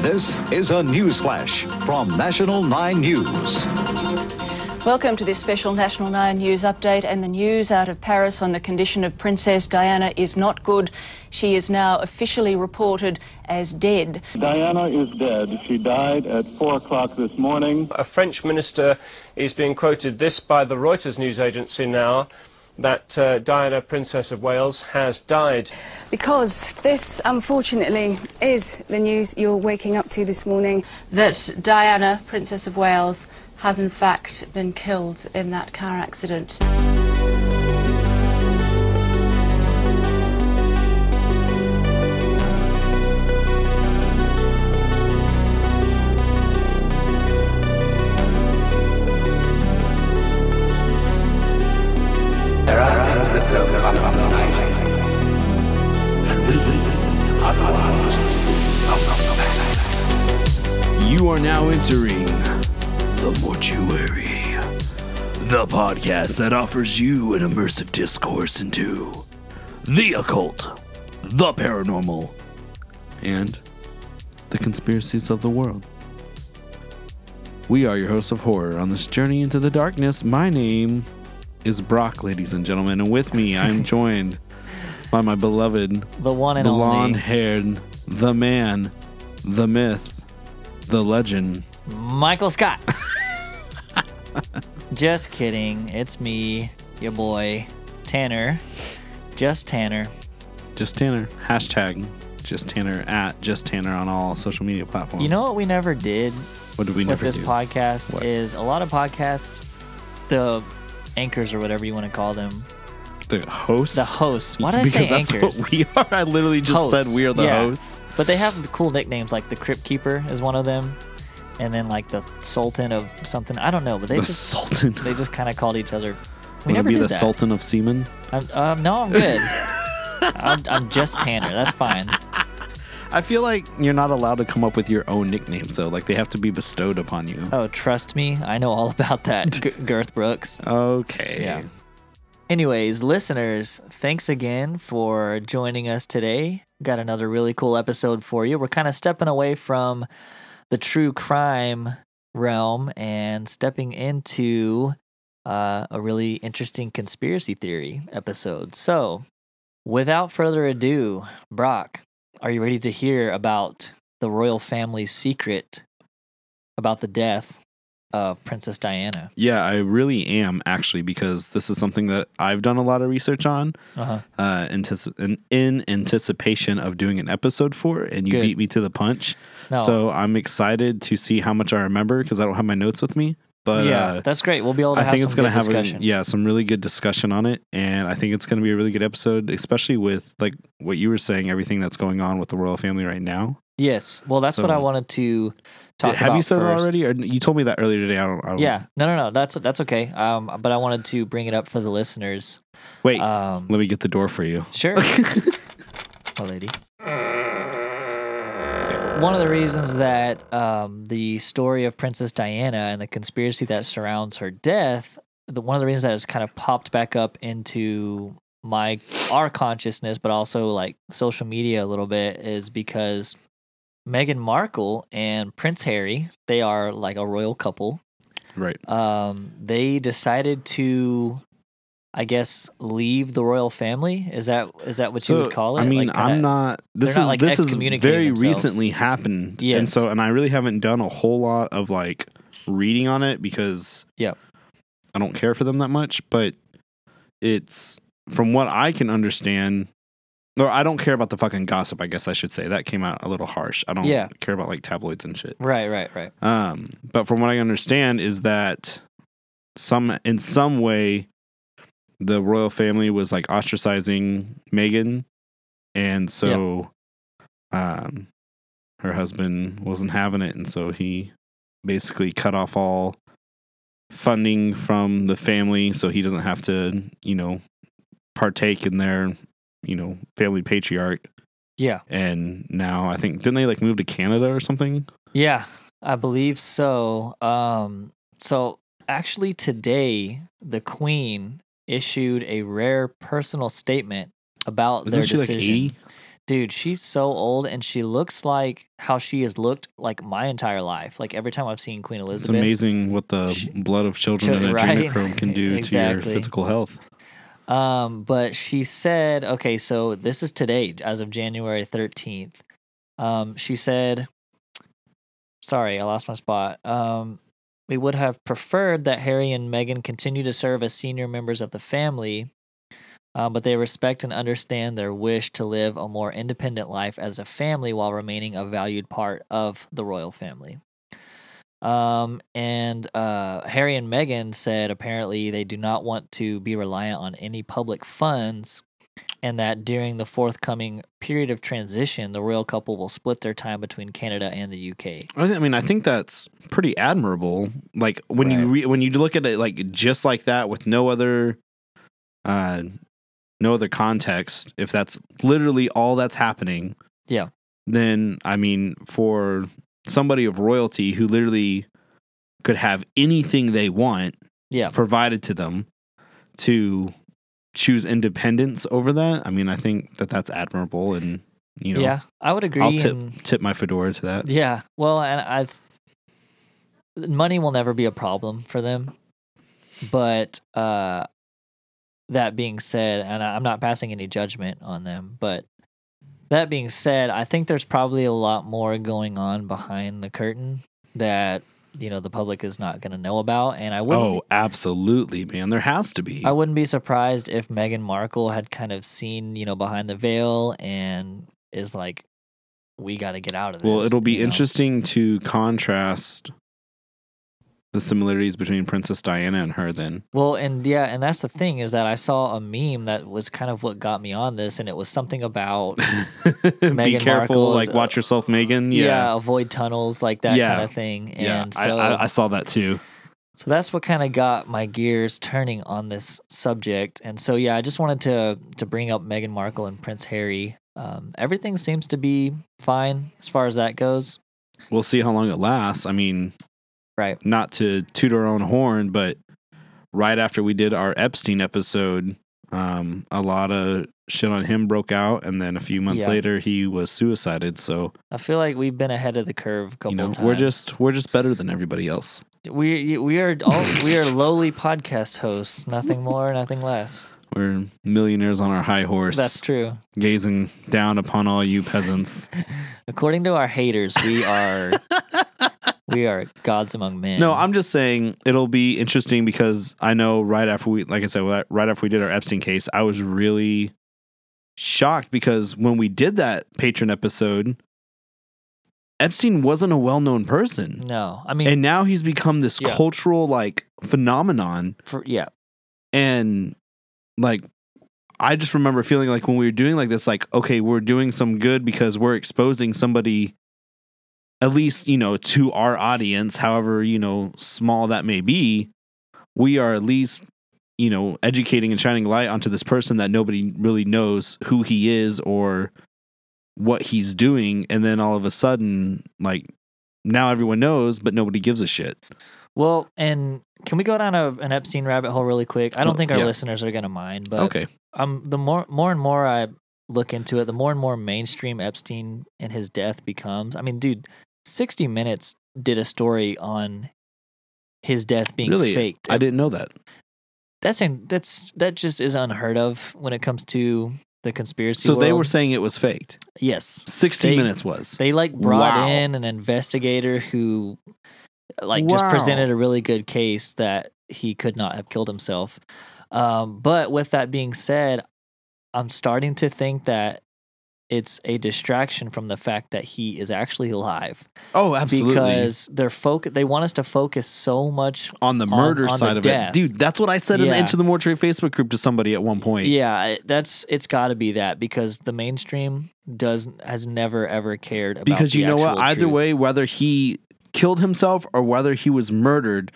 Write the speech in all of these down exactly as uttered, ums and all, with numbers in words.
This is a news flash from National nine News. Welcome to this special National nine News update, and the news out of Paris on the condition of Princess Diana is not good. She is now officially reported as dead. Diana is dead. She died at four o'clock this morning. A French minister is being quoted this by the Reuters news agency now, that uh, Diana, Princess of Wales, has died. Because this, unfortunately, is the news you're waking up to this morning. That Diana, Princess of Wales, has in fact been killed in that car accident. There are things that don't come from the night, and we are the ones of the past. You are now entering The Mortuary, the podcast that offers you an immersive discourse into the occult, the paranormal, and the conspiracies of the world. We are your hosts of horror on this journey into the darkness. My name is Brock, ladies and gentlemen, and with me I'm joined by my beloved, the one and only blonde-haired, the man, the myth, the legend, Michael Scott. Just kidding. It's me, your boy, Tanner. Just Tanner. Just Tanner. Hashtag Just Tanner at Just Tanner on all social media platforms. You know what we never did? What did we with never this do? podcast What? Is a lot of podcasts, the anchors or whatever you want to call them. The hosts? The hosts. Why did I because say that's anchors? What we are. I literally just Hosts. said we are the Yeah. hosts. But they have the cool nicknames, like the Crypt Keeper is one of them, and then like the Sultan of something. I don't know, but they The just Sultan. they just kind of called each other. We Want to never be did the that. Sultan of Seamen? I'm, um, no, I'm good. I'm, I'm just Tanner. That's fine. I feel like you're not allowed to come up with your own nicknames, though. Like, they have to be bestowed upon you. Oh, trust me, I know all about that, G- Girth Brooks. Okay. Yeah. Anyways, listeners, thanks again for joining us today. Got another really cool episode for you. We're kind of stepping away from the true crime realm and stepping into uh, a really interesting conspiracy theory episode. So, without further ado, Brock, are you ready to hear about the royal family's secret about the death of Princess Diana? Yeah, I really am, actually, because this is something that I've done a lot of research on Uh-huh. uh, antici- in, in anticipation of doing an episode for, and you Good. beat me to the punch. No. So I'm excited to see how much I remember, because I don't have my notes with me. But yeah, uh, that's great. We'll be able to I have think some it's going to good have discussion. a, yeah, some really good discussion on it, and I think it's going to be a really good episode, especially with like what you were saying, everything that's going on with the royal family right now. Yes. Well, that's So- what I wanted to talk have about you said first. it already, or you told me that earlier today? I don't. I don't Yeah. No, no, no. That's that's okay. Um, but I wanted to bring it up for the listeners. Wait, Um, let me get the door for you. sure. Oh, lady. One of the reasons that um, the story of Princess Diana and the conspiracy that surrounds her death, the one of the reasons that it's kind of popped back up into my our consciousness, but also like social media a little bit, is because Meghan Markle and Prince Harry, they are like a royal couple. Right. Um, they decided to, I guess, leave the royal family. Is that is that what you would call it? I mean, Like, kinda- I'm not. This they're is not, like, this is excommunicating very themselves. recently happened, and Yes. so and I really haven't done a whole lot of like reading on it because Yep. I don't care for them that much. But it's from what I can understand. Or I don't care about the fucking gossip, I guess I should say. That came out a little harsh. I don't Yeah. care about like tabloids and shit. Right, right, right. Um, but from what I understand is that some in some way the royal family was like ostracizing Meghan, and so um her husband wasn't having it, and so he basically cut off all funding from the family so he doesn't have to, you know, partake in their, you know, family patriarch. Yeah. And now I think, didn't they like move to Canada or something? Yeah, I believe so. Um, so actually today, the Queen issued a rare personal statement about Isn't their she like decision. eighty? Dude, she's so old, and she looks like how she has looked like my entire life. Like every time I've seen Queen It's Elizabeth. amazing what the She- blood of children Chil- and right? adrenochrome can do to Exactly. your physical health. Um, but she said, okay, so this is today, as of January thirteenth. Um, she said, sorry, I lost my spot. Um, we would have preferred that Harry and Meghan continue to serve as senior members of the family, um, but they respect and understand their wish to live a more independent life as a family while remaining a valued part of the royal family. Um, and uh, Harry and Meghan said apparently they do not want to be reliant on any public funds, and that during the forthcoming period of transition, the royal couple will split their time between Canada and the U K. I thi- I mean, I think that's pretty admirable. Like when you Right. re- when you look at it like just like that with no other, uh, no other context. If that's literally all that's happening, Yeah. then I mean, for somebody of royalty who literally could have anything they want Yeah. provided to them to choose independence over that, I mean, I think that that's admirable, and you know, Yeah, I would agree. I'll tip and- tip my fedora to that. Yeah, well, and I've money will never be a problem for them, but uh, that being said, and I- I'm not passing any judgment on them, but that being said, I think there's probably a lot more going on behind the curtain that you know the public is not going to know about, and I wouldn't. Oh, absolutely, man. There has to be. I wouldn't be surprised if Meghan Markle had kind of seen, you know, behind the veil and is like, we got to get out of this. Well, it'll be you know? interesting to contrast the similarities between Princess Diana and her then. Well, and yeah, and that's the thing is that I saw a meme that was kind of what got me on this, and it was something about Be Meghan careful, Markle's, like watch yourself, Megan. yeah. Yeah. avoid tunnels, like that Yeah. kind of thing. Yeah, And I, so, I, I saw that too. so that's what kind of got my gears turning on this subject. And so, yeah, I just wanted to to bring up Meghan Markle and Prince Harry. Um, everything seems to be fine as far as that goes. We'll see how long it lasts. I mean, Right. not to toot our own horn, but right after we did our Epstein episode, um, a lot of shit on him broke out, and then a few months Yeah. later, he was suicided. So I feel like we've been ahead of the curve a couple you know, times. we're just we're just better than everybody else. we we are all we are lowly podcast hosts, nothing more, nothing less. We're millionaires on our high horse. That's true. Gazing down upon all you peasants. According to our haters, we are we are gods among men. No, I'm just saying it'll be interesting because I know right after we, like I said, right after we did our Epstein case, I was really shocked because when we did that patron episode, Epstein wasn't a well-known person. No, I mean, And now he's become this Yeah. cultural like phenomenon. for, yeah, And like, I just remember feeling like when we were doing like this, like, okay, we're doing some good because we're exposing somebody, at least, you know, to our audience, however, you know, small that may be. We are at least, you know, educating and shining light onto this person that nobody really knows who he is or what he's doing. And then all of a sudden, like, now everyone knows, but nobody gives a shit. Well, and can we go down a, an Epstein rabbit hole really quick? I don't Oh, think our yeah. listeners are gonna mind, but Okay. um, the more more and more I look into it, the more and more mainstream Epstein and his death becomes. I mean, dude, sixty Minutes did a story on his death being Really? faked. I didn't know that. That's in, that's that just is unheard of when it comes to the conspiracy. So they world. were saying it was faked. yes. sixty They- minutes was. They like brought Wow. in an investigator who like just Wow. presented a really good case that he could not have killed himself. Um, but with that being said, I'm starting to think that it's a distraction from the fact that he is actually alive. Oh, absolutely. Because they're foc- they want us to focus so much on the on- murder on the side of death. it. Dude, that's what I said in the Yeah. Into the Mortuary Facebook group to somebody at one point. Yeah, it- that's it's got to be that because the mainstream does has never ever cared about Because the you know what? actual Either truth. way, whether he killed himself or whether he was murdered,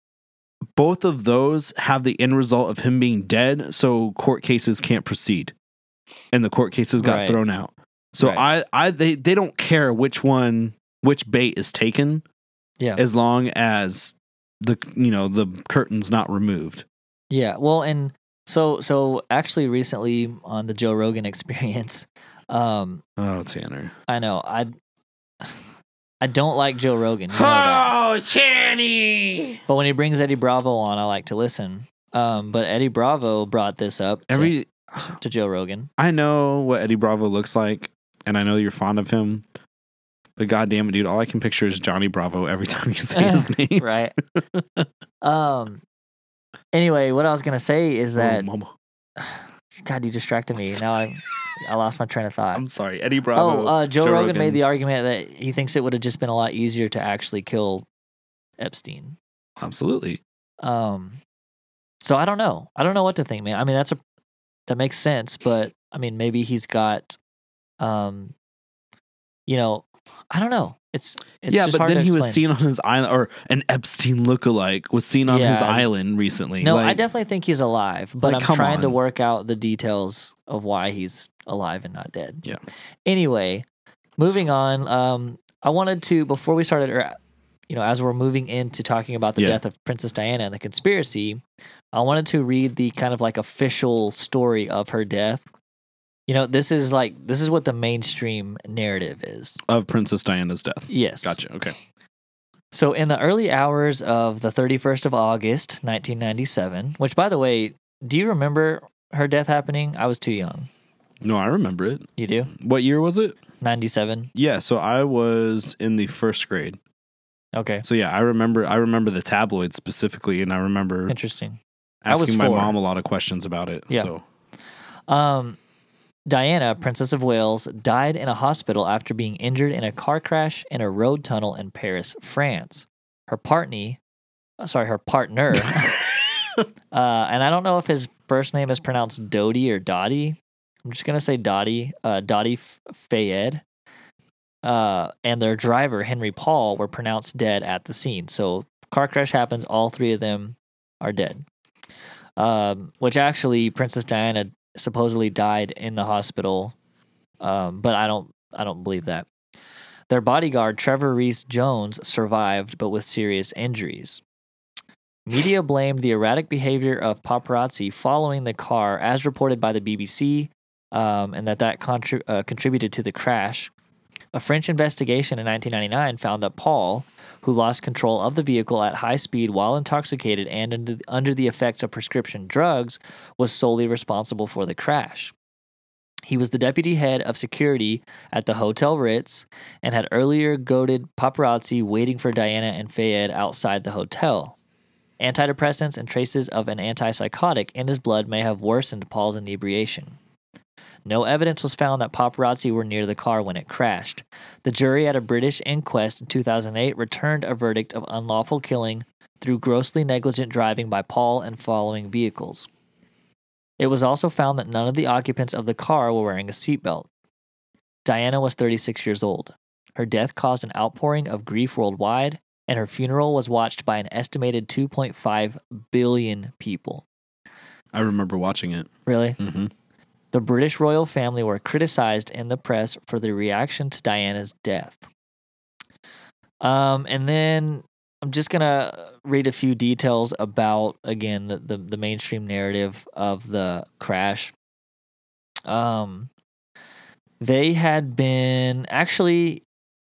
both of those have the end result of him being dead, so court cases can't proceed. And the court cases got Right. thrown out. So Right. I, I they, they don't care which one which bait is taken Yeah. as long as the you know the curtain's not removed. Yeah, well, and so so actually recently on the Joe Rogan Experience, Um, Oh, Tanner. I know. I I don't like Joe Rogan. You know that. Oh, Tanny! But when he brings Eddie Bravo on, I like to listen. Um, but Eddie Bravo brought this up to, Every to Joe Rogan. I know what Eddie Bravo looks like, and I know you're fond of him. But goddamn it, dude, all I can picture is Johnny Bravo every time you say his name. Right. um. Anyway, what I was gonna say is that Oh, mama. God, you distracted me. Now I I lost my train of thought. I'm sorry, Eddie Bravo. Oh, uh, Joe, Rogan, made the argument that he thinks it would have just been a lot easier to actually kill Epstein. Absolutely. Um, so I don't know. I don't know what to think, man. I mean, that's a that makes sense, but I mean, maybe he's got, um, you know, I don't know. It's, it's yeah, just but hard then to he was explain. seen on his island, or an Epstein lookalike was seen on his Yeah. island recently. No, like, I definitely think he's alive, but like, I'm come trying to on. work out the details of why he's alive and not dead. Yeah. Anyway, moving on. Um, I wanted to before we started, or you know, as we're moving into talking about the Yeah. death of Princess Diana and the conspiracy, I wanted to read the kind of like official story of her death. You know, this is like this is what the mainstream narrative is. of Princess Diana's death. Yes. Gotcha. Okay. So, in the early hours of the thirty-first of August, nineteen ninety-seven, which, by the way, do you remember her death happening? I was too young. No, I remember it. You do? What year was it? ninety-seven. Yeah, so I was in the first grade. Okay. So yeah, I remember. I remember the tabloids specifically, and I remember Interesting. I was asking my four. mom a lot of questions about it. Yeah. So Um, Diana, Princess of Wales, died in a hospital after being injured in a car crash in a road tunnel in Paris, France. Her partner, uh, sorry, her partner, uh, and I don't know if his first name is pronounced Dodi or Dottie. I'm just gonna say Dottie, uh, Dottie Fayed, uh, and their driver Henry Paul were pronounced dead at the scene. So car crash happens. All three of them are dead. Um, which actually, Princess Diana supposedly died in the hospital, um, but I don't, I don't believe that. Their bodyguard Trevor Reese Jones survived, but with serious injuries. Media blamed the erratic behavior of paparazzi following the car, as reported by the B B C, um, and that that contri- uh, contributed to the crash. A French investigation in nineteen ninety-nine found that Paul, who lost control of the vehicle at high speed while intoxicated and under the, under the effects of prescription drugs, was solely responsible for the crash. He was the deputy head of security at the Hotel Ritz and had earlier goaded paparazzi waiting for Diana and Fayed outside the hotel. Antidepressants and traces of an antipsychotic in his blood may have worsened Paul's inebriation. No evidence was found that paparazzi were near the car when it crashed. The jury at a British inquest in two thousand eight returned a verdict of unlawful killing through grossly negligent driving by Paul and following vehicles. It was also found that none of the occupants of the car were wearing a seatbelt. Diana was thirty-six years old. Her death caused an outpouring of grief worldwide, and her funeral was watched by an estimated two point five billion people. I remember watching it. Really? Mm-hmm. The British royal family were criticized in the press for their reaction to Diana's death. Um, and then I'm just going to read a few details about, again, the, the, the mainstream narrative of the crash. Um, they had been, actually,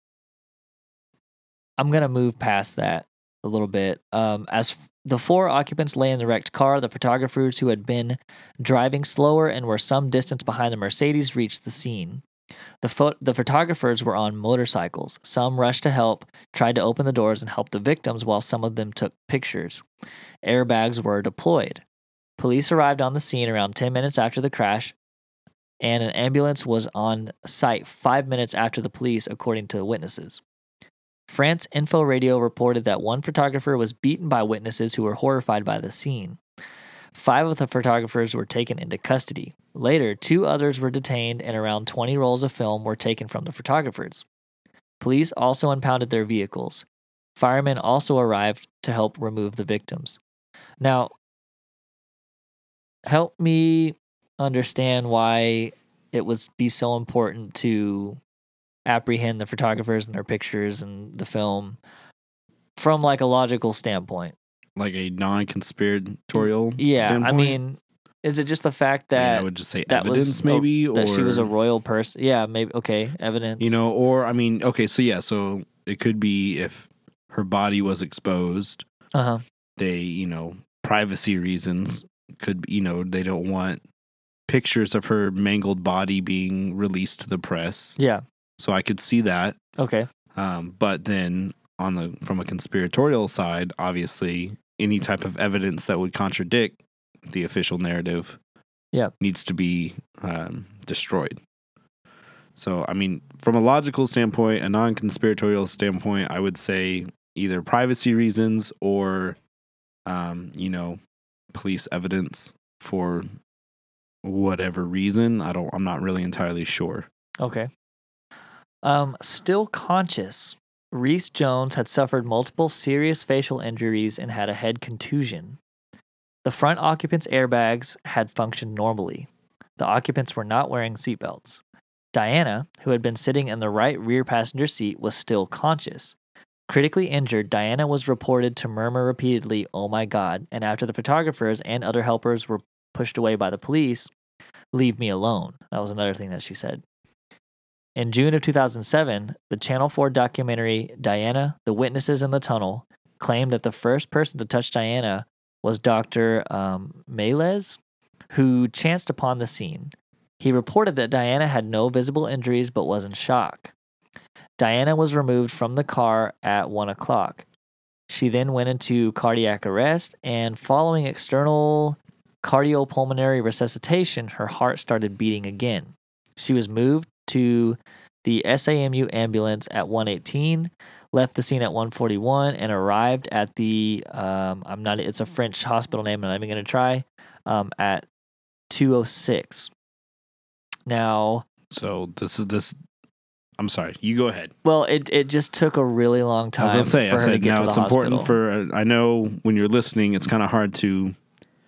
I'm going to move past that a little bit. Um, as the four occupants lay in the wrecked car, the photographers who had been driving slower and were some distance behind the Mercedes reached the scene. The, pho- the photographers were on motorcycles. Some rushed to help, tried to open the doors and help the victims, while some of them took pictures. Airbags were deployed. Police arrived on the scene around ten minutes after the crash, and an ambulance was on site five minutes after the police, according to witnesses. France Info Radio reported that one photographer was beaten by witnesses who were horrified by the scene. Five of the photographers were taken into custody. Later, two others were detained and around twenty rolls of film were taken from the photographers. Police also impounded their vehicles. Firemen also arrived to help remove the victims. Now, help me understand why it was be so important to apprehend the photographers and their pictures and the film from like a logical standpoint. Like a non-conspiratorial Yeah, standpoint? I mean, Is it just the fact I mean, that I would just say that evidence, was, maybe, oh, or that she was a royal person? Yeah, maybe. Okay, evidence. you know, or I mean, okay, so yeah, so it could be if her body was exposed, Uh huh. they, you know, privacy reasons could, be, you know, they don't want pictures of her mangled body being released to the press. Yeah. So I could see that. Okay. Um, but then on the from a conspiratorial side, obviously, any type of evidence that would contradict the official narrative, yeah, needs to be um, destroyed. So, I mean, from a logical standpoint, a non-conspiratorial standpoint, I would say either privacy reasons or, um, you know, police evidence for whatever reason. I don't. I'm not really entirely sure. Okay. Um, still conscious, Reese Jones had suffered multiple serious facial injuries and had a head contusion. The front occupants' airbags had functioned normally. The occupants were not wearing seatbelts. Diana, who had been sitting in the right rear passenger seat, was still conscious. Critically injured, Diana was reported to murmur repeatedly, "Oh my God," and after the photographers and other helpers were pushed away by the police, "Leave me alone." That was another thing that she said. In June of two thousand seven, the Channel four documentary Diana, The Witnesses in the Tunnel claimed that the first person to touch Diana was Doctor Um, Melez, who chanced upon the scene. He reported that Diana had no visible injuries but was in shock. Diana was removed from the car at one o'clock. She then went into cardiac arrest, and following external cardiopulmonary resuscitation, her heart started beating again. She was moved to the S A M U ambulance at one eighteen, left the scene at one forty-one, and arrived at the, um, I'm not, it's a French hospital name, I'm not even going to try, um, at two oh six. Now, so this is this. I'm sorry. You go ahead. Well, it it just took a really long time. I was gonna say, for I her to said get now to the it's important hospital. for. I know when you're listening, it's kind of hard to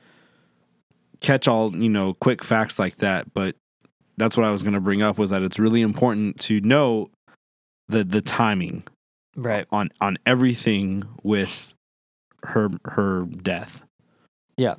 catch all you know quick facts like that, but that's what I was going to bring up was that it's really important to know the the timing, right, on on everything with her her death. Yeah.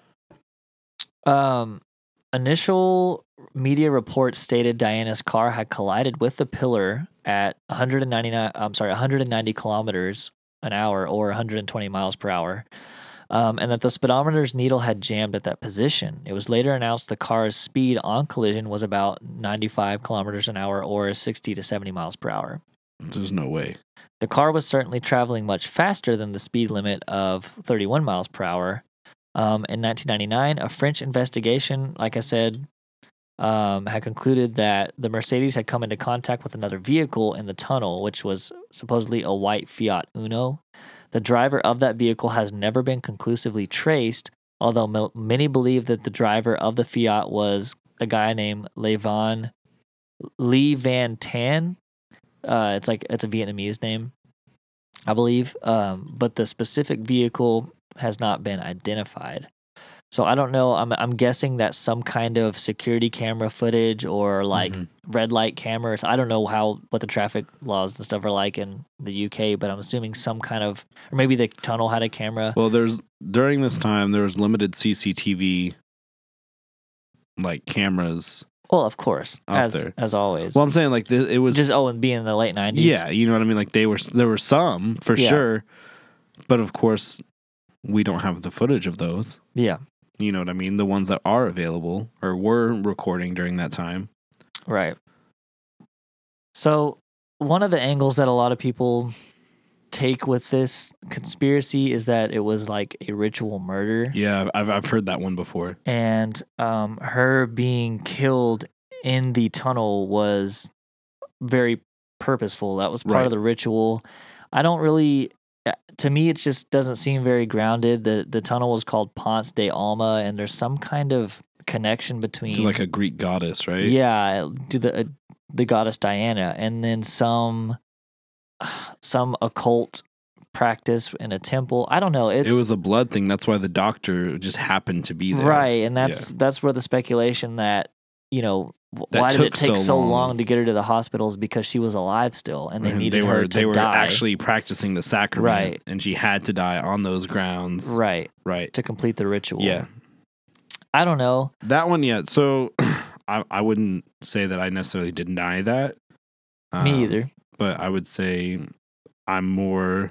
Um, initial media reports stated Diana's car had collided with the pillar at one ninety-nine. I'm sorry, one ninety kilometers an hour or one hundred twenty miles per hour. Um, and that the speedometer's needle had jammed at that position. It was later announced the car's speed on collision was about ninety-five kilometers an hour or sixty to seventy miles per hour. There's no way. The car was certainly traveling much faster than the speed limit of thirty-one miles per hour. Um, in nineteen ninety-nine, a French investigation, like I said, um, had concluded that the Mercedes had come into contact with another vehicle in the tunnel, which was supposedly a white Fiat Uno. The driver of that vehicle has never been conclusively traced, although m- many believe that the driver of the Fiat was a guy named Levan, Lee Van Tan. Uh, it's like it's a Vietnamese name, I believe. Um, but the specific vehicle has not been identified. So I don't know. I'm I'm guessing that some kind of security camera footage or like Mm-hmm. red light cameras. I don't know how what the traffic laws and stuff are like in the U K, but I'm assuming some kind of, or maybe the tunnel had a camera. Well, there's during this time there was limited C C T V like cameras. Well, of course, out as there. as always. Well, I'm saying like the, it was just oh, and being in the late nineties. Yeah, you know what I mean. Like they were there were some for Yeah. sure, but of course we don't have the footage of those. Yeah. You know what I mean? The ones that are available or were recording during that time. Right. So, one of the angles that a lot of people take with this conspiracy is that it was like a ritual murder. Yeah, I've I've heard that one before. And um, her being killed in the tunnel was very purposeful. That was part Right. of the ritual. I don't really. To me, it just doesn't seem very grounded. The The tunnel was called Ponce de Alma, and there's some kind of connection between To like a Greek goddess, right? yeah, to the uh, the goddess Diana, and then some some occult practice in a temple. I don't know. It's It was a blood thing. That's why the doctor just happened to be there. right, and that's that's where the speculation that you know w- That why did it took take so so long. long. to get her to the hospital is because she was alive still, and they And needed they her were to they were die. actually practicing the sacrament, Right. and she had to die on those grounds, right Right. to complete the ritual. Yeah. I don't know. That one yet. So I I wouldn't say that I necessarily deny that. Um, Me either. But I would say I'm more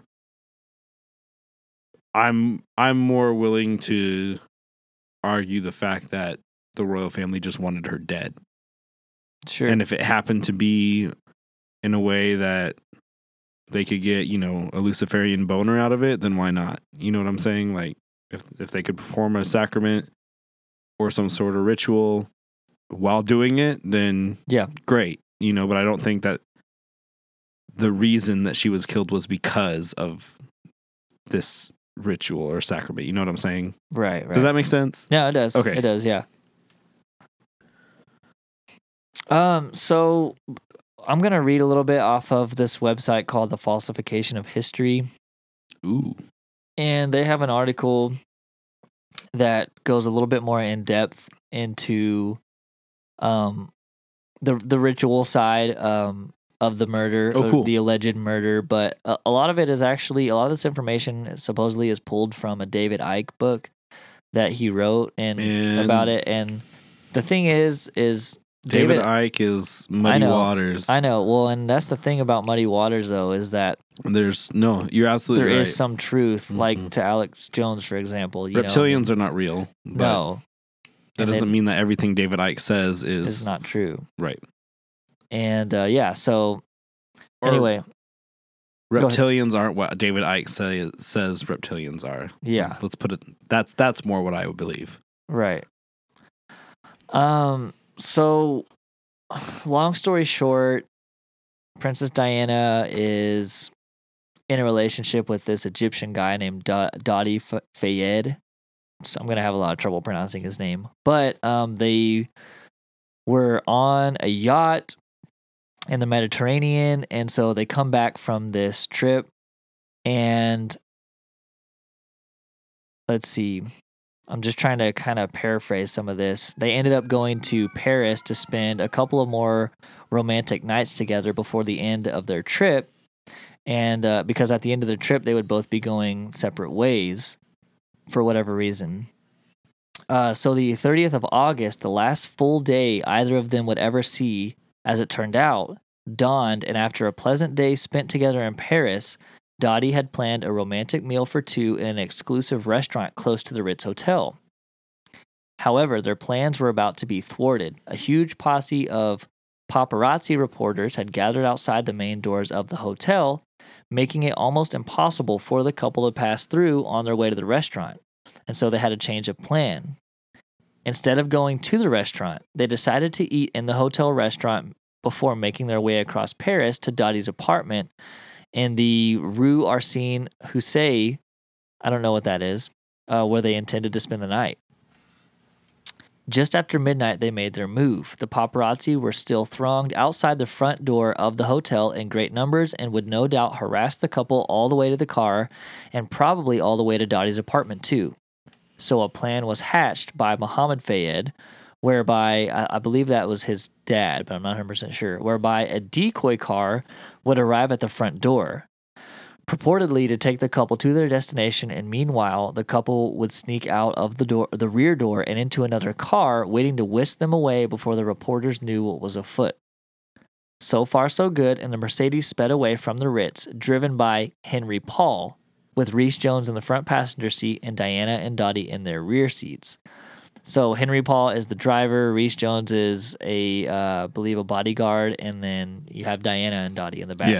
I'm I'm more willing to argue the fact that the royal family just wanted her dead. Sure. And if it happened to be in a way that they could get, you know, a Luciferian boner out of it, then why not? You know what I'm saying? Like, if if they could perform a sacrament or some sort of ritual while doing it, then yeah, great. You know, but I don't think that the reason that she was killed was because of this ritual or sacrament. You know what I'm saying? Right, right. Does that make sense? Yeah, it does. Okay. It does, yeah. Um, so I'm going to read a little bit off of this website called The Falsification of History. Ooh. And they have an article that goes a little bit more in depth into um the the ritual side um of the murder, Oh, cool. the alleged murder, but a, a lot of it is actually a lot of this information supposedly is pulled from a David Icke book that he wrote and Man. about it. And the thing is, is David, David Icke is Muddy I know, Waters. I know. Well, and that's the thing about Muddy Waters, though, is that There's no, you're absolutely there right. is some truth, Mhm. like to Alex Jones, for example. You Reptilians know, are not real. But no, that and doesn't it mean that everything David Icke says is is not true. right. And uh, yeah, so Or anyway, go ahead. reptilians aren't what David Icke say, says reptilians are. Yeah. Let's put it. That's that's more what I would believe. Right. Um. So, long story short, Princess Diana is in a relationship with this Egyptian guy named Da- Dadi F- Fayed. So I'm gonna have a lot of trouble pronouncing his name, but um, they were on a yacht in the Mediterranean, and so they come back from this trip, and let's see. I'm just trying to kind of paraphrase some of this. They ended up going to Paris to spend a couple of more romantic nights together before the end of their trip. And uh, because at the end of the trip, they would both be going separate ways for whatever reason. Uh, so the thirtieth of August, the last full day either of them would ever see, as it turned out, dawned, and after a pleasant day spent together in Paris, Dottie had planned a romantic meal for two in an exclusive restaurant close to the Ritz Hotel. However, their plans were about to be thwarted. A huge posse of paparazzi reporters had gathered outside the main doors of the hotel, making it almost impossible for the couple to pass through on their way to the restaurant. And so they had a change of plan. Instead of going to the restaurant, they decided to eat in the hotel restaurant before making their way across Paris to Dottie's apartment in the Rue Arsène Houssaye, I don't know what that is, uh, where they intended to spend the night. Just after midnight, they made their move. The paparazzi were still thronged outside the front door of the hotel in great numbers and would no doubt harass the couple all the way to the car and probably all the way to Dottie's apartment too. So a plan was hatched by Mohammed Fayed, whereby, I, I believe that was his dad, but I'm not one hundred percent sure, whereby a decoy car would arrive at the front door, purportedly to take the couple to their destination, and meanwhile, the couple would sneak out of the door, the rear door and into another car, waiting to whisk them away before the reporters knew what was afoot. So far, so good, and the Mercedes sped away from the Ritz, driven by Henry Paul, with Rhys Jones in the front passenger seat and Diana and Dottie in their rear seats. So Henry Paul is the driver, Rhys Jones is a, uh, I believe, a bodyguard, and then you have Diana and Dottie in the back. Yeah.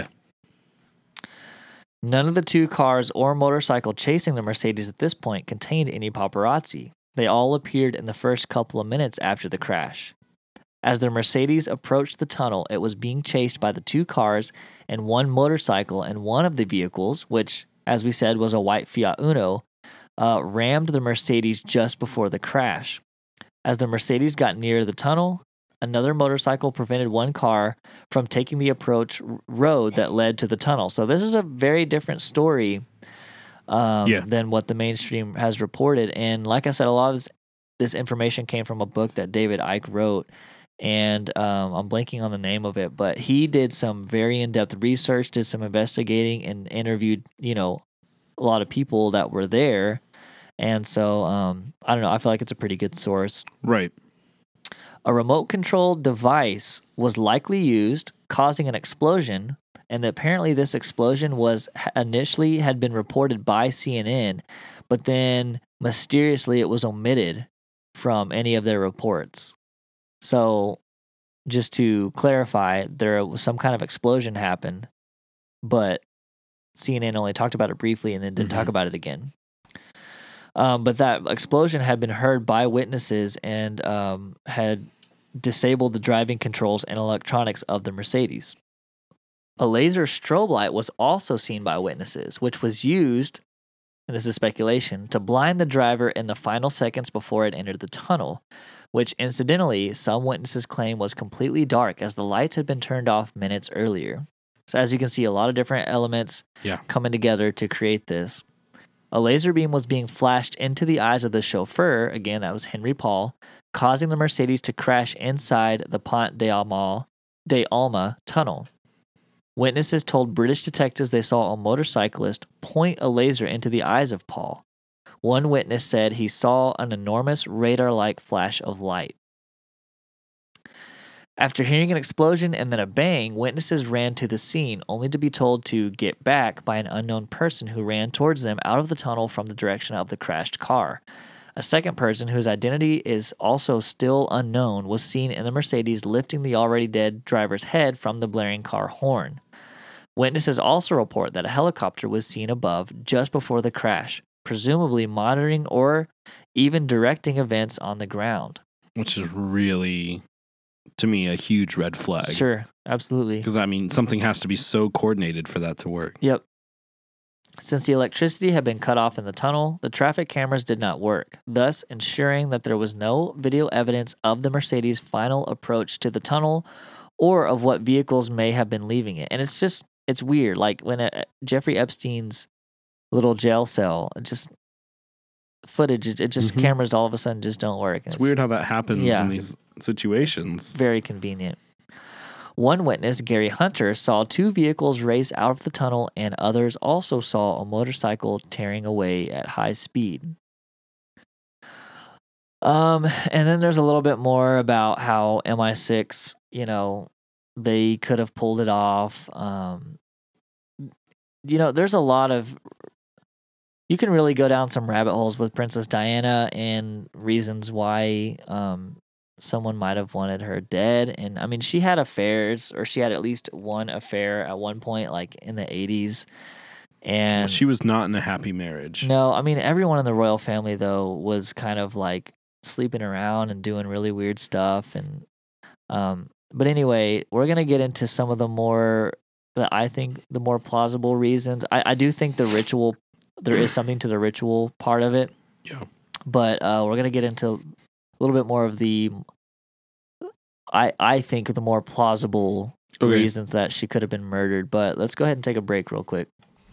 None of the two cars or motorcycle chasing the Mercedes at this point contained any paparazzi. They all appeared in the first couple of minutes after the crash. As the Mercedes approached the tunnel, it was being chased by the two cars and one motorcycle, and one of the vehicles, which, as we said, was a white Fiat Uno, uh, rammed the Mercedes just before the crash. As the Mercedes got near the tunnel, another motorcycle prevented one car from taking the approach road that led to the tunnel. So this is a very different story um, Yeah. than what the mainstream has reported. And like I said, a lot of this, this information came from a book that David Icke wrote. And um, I'm blanking on the name of it, but he did some very in-depth research, did some investigating, and interviewed, you know, a lot of people that were there. And so, um, I don't know. I feel like it's a pretty good source. Right. A remote-controlled device was likely used, causing an explosion, and apparently this explosion was initially had been reported by C N N, but then mysteriously it was omitted from any of their reports. So, just to clarify, there was some kind of explosion happened, but C N N only talked about it briefly and then didn't mm-hmm. talk about it again. Um, but that explosion had been heard by witnesses and um, had disabled the driving controls and electronics of the Mercedes. A laser strobe light was also seen by witnesses, which was used, and this is speculation, to blind the driver in the final seconds before it entered the tunnel, which incidentally, some witnesses claim was completely dark as the lights had been turned off minutes earlier. So as you can see, a lot of different elements yeah. coming together to create this. A laser beam was being flashed into the eyes of the chauffeur, again, that was Henry Paul, causing the Mercedes to crash inside the Pont de Alma, de Alma tunnel. Witnesses told British detectives they saw a motorcyclist point a laser into the eyes of Paul. One witness said he saw an enormous radar-like flash of light. After hearing an explosion and then a bang, witnesses ran to the scene, only to be told to get back by an unknown person who ran towards them out of the tunnel from the direction of the crashed car. A second person, whose identity is also still unknown, was seen in the Mercedes lifting the already dead driver's head from the blaring car horn. Witnesses also report that a helicopter was seen above just before the crash, presumably monitoring or even directing events on the ground. Which is really, to me, a huge red flag. Sure, absolutely. Because, I mean, something has to be so coordinated for that to work. Yep. Since the electricity had been cut off in the tunnel, the traffic cameras did not work, thus ensuring that there was no video evidence of the Mercedes' final approach to the tunnel or of what vehicles may have been leaving it. And it's just, it's weird. Like when a, Jeffrey Epstein's little jail cell, it just footage, it, it just mm-hmm. cameras all of a sudden just don't work. It's, it's weird how that happens yeah, in these situations. It's very convenient. One witness, Gary Hunter, saw two vehicles race out of the tunnel, and others also saw a motorcycle tearing away at high speed. Um, and then there's a little bit more about how M I six, you know, they could have pulled it off. Um, you know, there's a lot of, you can really go down some rabbit holes with Princess Diana and reasons why um, someone might have wanted her dead. And I mean, she had affairs, or she had at least one affair at one point, like in the eighties. And well, she was not in a happy marriage. No, I mean, everyone in the royal family, though, was kind of like sleeping around and doing really weird stuff. And, um, but anyway, we're going to get into some of the more, that I think, the more plausible reasons. I, I do think the ritual, there is something to the ritual part of it. Yeah. But uh, we're going to get into a little bit more of the, I, I think, the more plausible okay. reasons that she could have been murdered. But let's go ahead and take a break real quick.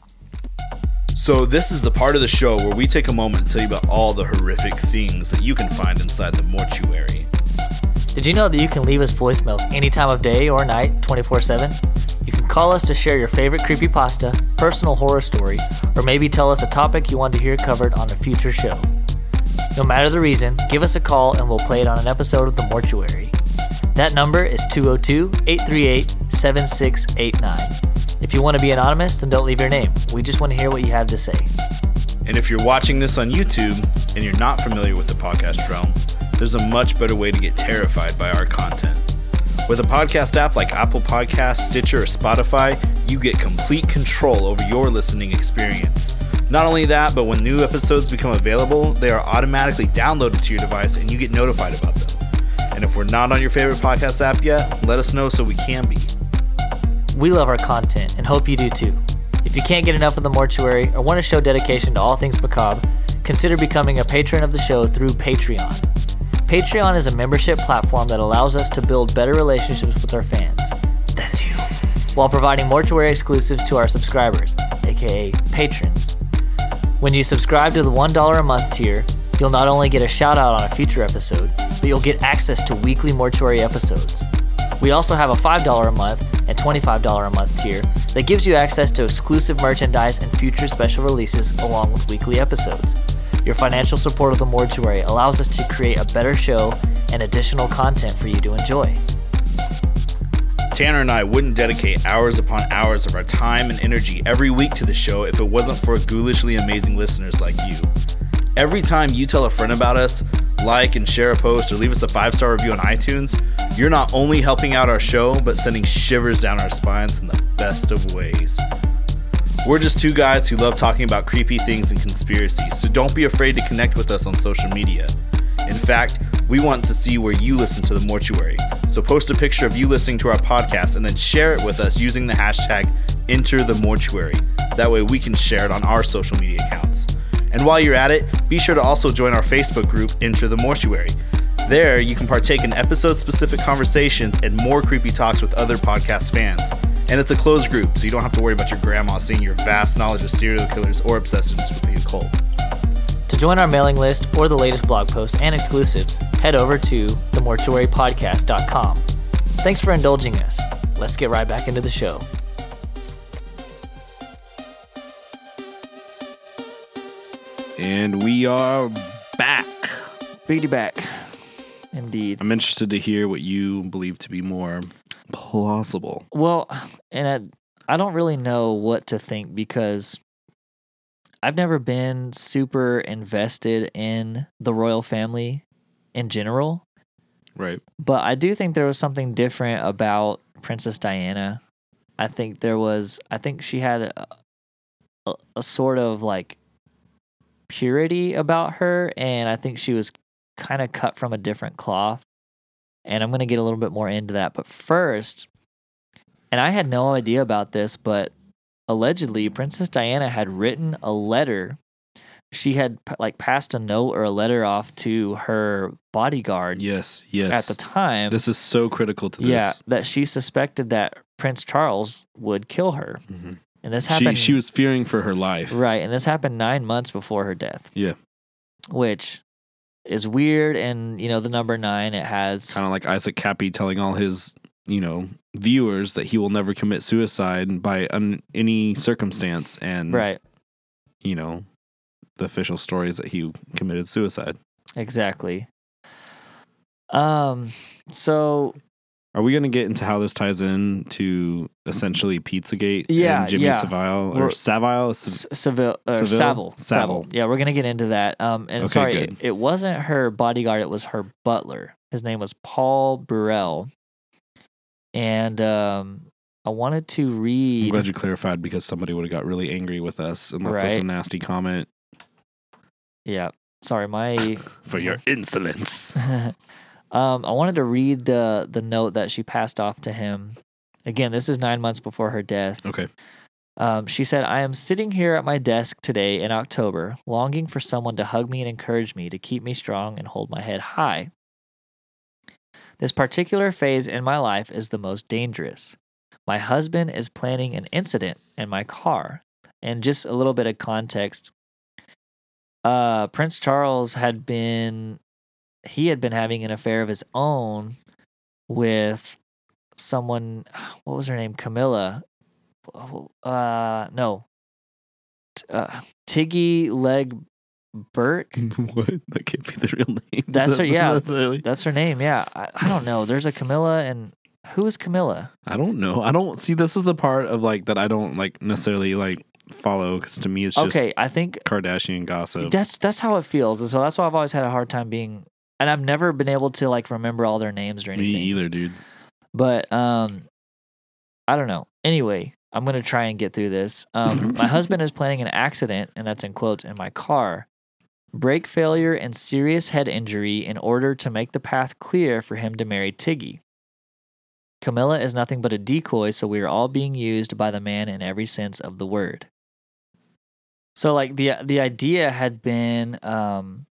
So this is the part of the show where we take a moment to tell you about all the horrific things that you can find inside the mortuary. Did you know that you can leave us voicemails any time of day or night, twenty-four seven? You can call us to share your favorite creepypasta, personal horror story, or maybe tell us a topic you want to hear covered on a future show. No matter the reason, give us a call and we'll play it on an episode of The Mortuary. That number is two oh two, eight three eight, seven six eight nine. If you want to be anonymous, then don't leave your name. We just want to hear what you have to say. And if you're watching this on YouTube and you're not familiar with the podcast realm, there's a much better way to get terrified by our content. With a podcast app like Apple Podcasts, Stitcher, or Spotify, you get complete control over your listening experience. Not only that, but when new episodes become available, they are automatically downloaded to your device and you get notified about them. And if we're not on your favorite podcast app yet, let us know so we can be. We love our content and hope you do too. If you can't get enough of The Mortuary or want to show dedication to all things macabre, consider becoming a patron of the show through Patreon. Patreon is a membership platform that allows us to build better relationships with our fans. That's you. While providing mortuary exclusives to our subscribers, aka patrons. When you subscribe to the one dollar a month tier, you'll not only get a shout out on a future episode, but you'll get access to weekly mortuary episodes. We also have a five dollars a month and twenty-five dollars a month tier that gives you access to exclusive merchandise and future special releases along with weekly episodes. Your financial support of the Mortuary allows us to create a better show and additional content for you to enjoy. Tanner and I wouldn't dedicate hours upon hours of our time and energy every week to the show if it wasn't for ghoulishly amazing listeners like you. Every time you tell a friend about us, like and share a post, or leave us a five-star review on iTunes, you're not only helping out our show, but sending shivers down our spines in the best of ways. We're just two guys who love talking about creepy things and conspiracies, so don't be afraid to connect with us on social media. In fact, we want to see where you listen to The Mortuary, so post a picture of you listening to our podcast and then share it with us using the hashtag EnterTheMortuary. That way we can share it on our social media accounts. And while you're at it, be sure to also join our Facebook group, Enter the Mortuary. There, you can partake in episode-specific conversations and more creepy talks with other podcast fans. And it's a closed group, so you don't have to worry about your grandma seeing your vast knowledge of serial killers or obsessions with the occult. To join our mailing list or the latest blog posts and exclusives, head over to the mortuary podcast dot com. Thanks for indulging us. Let's get right back into the show. And we are back. Beady back. Indeed. I'm interested to hear what you believe to be more plausible. Well, and I, I don't really know what to think because I've never been super invested in the royal family in general. Right. But I do think there was something different about Princess Diana. I think there was, I think she had a, a, a sort of like purity about her, and I think she was kind of cut from a different cloth. And I'm going to get a little bit more into that. But first, and I had no idea about this, but allegedly Princess Diana had written a letter. She had like passed a note or a letter off to her bodyguard. Yes, yes. At the time. This is so critical to this. Yeah, that she suspected that Prince Charles would kill her. Mm-hmm. And this happened. She, she was fearing for her life. Right, and this happened nine months before her death. Yeah. Which is weird, and, you know, the number nine, it has... Kind of like Isaac Cappy telling all his, you know, viewers that he will never commit suicide by un- any circumstance, and... Right. You know, the official story is that he committed suicide. Exactly. Um. So... Are we going to get into how this ties in to essentially Pizzagate yeah, and Jimmy yeah. Savile or We're, Savile? S- Seville, or Seville? Savile, Savile. Savile. Yeah, we're gonna get into that. Um, and Okay, sorry, good. it, it wasn't her bodyguard; it was her butler. His name was Paul Burrell, and um, I wanted to read. I'm glad you clarified because somebody would have got really angry with us and left us a Right. nasty comment Yeah, sorry, my for your insolence. um, I wanted to read the the note that she passed off to him. Again, this is nine months before her death. Okay. Um, she said, I am sitting here at my desk today in October, longing for someone to hug me and encourage me to keep me strong and hold my head high. This particular phase in my life is the most dangerous. My husband is planning an incident in my car. And just a little bit of context, uh, Prince Charles had been, he had been having an affair of his own with someone, what was her name? Camilla. Uh, no. T- uh, Tiggy Leg Burke. What? That can't be the real name. That's Is her. that- Yeah, that's really- that's her name. Yeah, I, I don't know. There's a Camilla, and who is Camilla? I don't know. I don't see. This is the part of like that I don't like necessarily like follow because to me it's just Okay, I think Kardashian gossip. that's that's how it feels, and so that's why I've always had a hard time being, and I've never been able to like remember all their names or Me anything. either, dude. But um, I don't know. Anyway, I'm gonna try and get through this. Um, my husband is planning an accident, and that's in quotes, in my car. Brake failure and serious head injury in order to make the path clear for him to marry Tiggy. Camilla is nothing but a decoy, so we are all being used by the man in every sense of the word. So, like the the idea had been, um,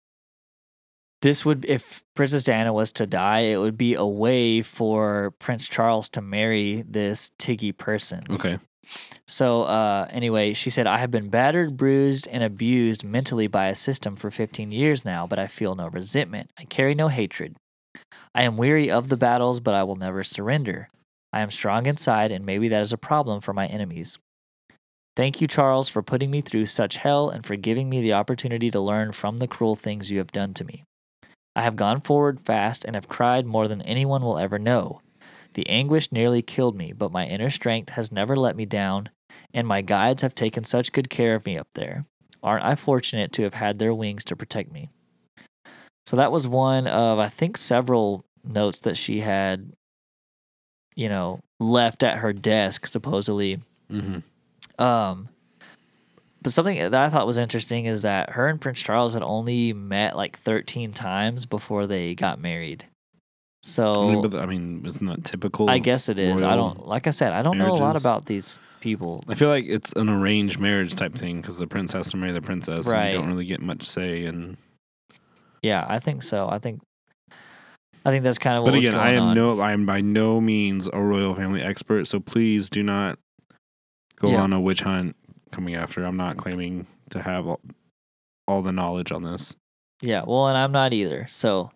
this would, if Princess Diana was to die, it would be a way for Prince Charles to marry this Tiggy person. Okay. So, uh, anyway, she said, I have been battered, bruised, and abused mentally by a system for fifteen years now, but I feel no resentment. I carry no hatred. I am weary of the battles, but I will never surrender. I am strong inside, and maybe that is a problem for my enemies. Thank you, Charles, for putting me through such hell and for giving me the opportunity to learn from the cruel things you have done to me. I have gone forward fast and have cried more than anyone will ever know. The anguish nearly killed me, but my inner strength has never let me down, and my guides have taken such good care of me up there. Aren't I fortunate to have had their wings to protect me? So that was one of, I think, several notes that she had, you know, left at her desk, supposedly. Mm-hmm. Um, but something that I thought was interesting is that her and Prince Charles had only met like thirteen times before they got married. So I mean, but, I mean, isn't that typical? I guess it is. I don't, like I said, I don't know a lot marriages? about these people. I feel like it's an arranged marriage type thing because the prince has to marry the princess, Right. and you don't really get much say. And Yeah, I think so. I think, I think that's kind of what but was again, going I am on. no, I am by no means a royal family expert, so please do not go Yeah. on a witch hunt coming after. I'm not claiming to have all, all the knowledge on this. Yeah, well, and I'm not either. So,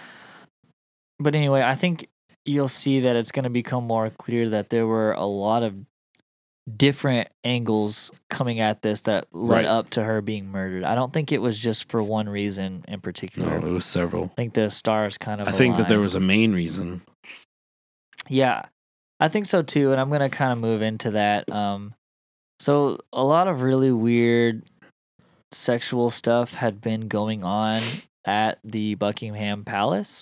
but anyway, I think you'll see that it's going to become more clear that there were a lot of different angles coming at this that led Right. up to her being murdered. I don't think it was just for one reason in particular. No, it was several. I think the stars kind of I think that there aligned. was a main reason. Yeah, I think so too, and I'm gonna kind of move into that. Um, so a lot of really weird sexual stuff had been going on at the Buckingham Palace.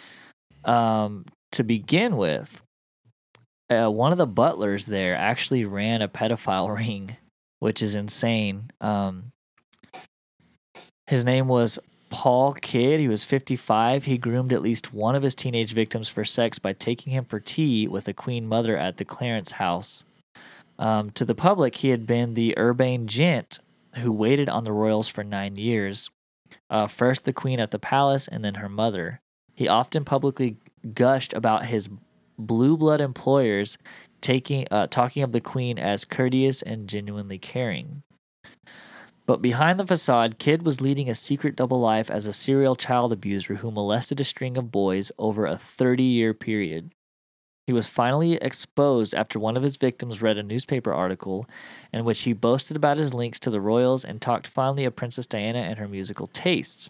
Um, to begin with, uh, one of the butlers there actually ran a pedophile ring, which is insane. Um, his name was Paul Kidd. He was fifty-five. He groomed at least one of his teenage victims for sex by taking him for tea with the Queen Mother at the Clarence House. Um, to the public, he had been the urbane gent who waited on the royals for nine years. Uh, first the Queen at the palace, and then her mother. He often publicly gushed about his blue blood employers, taking uh, talking of the Queen as courteous and genuinely caring. But behind the facade, Kidd was leading a secret double life as a serial child abuser who molested a string of boys over a thirty-year period. He was finally exposed after one of his victims read a newspaper article in which he boasted about his links to the royals and talked fondly of Princess Diana and her musical tastes.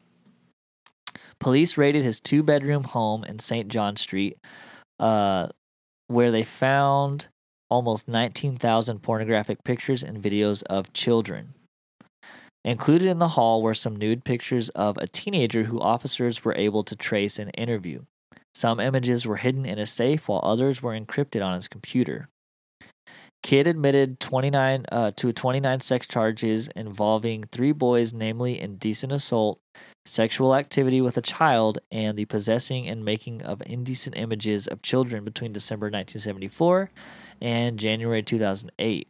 Police raided his two-bedroom home in Saint John Street, uh, where they found almost nineteen thousand pornographic pictures and videos of children. Included in the haul were some nude pictures of a teenager who officers were able to trace and interview. Some images were hidden in a safe while others were encrypted on his computer. Kidd admitted twenty-nine uh, to twenty-nine sex charges involving three boys, namely indecent assault, sexual activity with a child, and the possessing and making of indecent images of children between December nineteen seventy-four and January two thousand eight.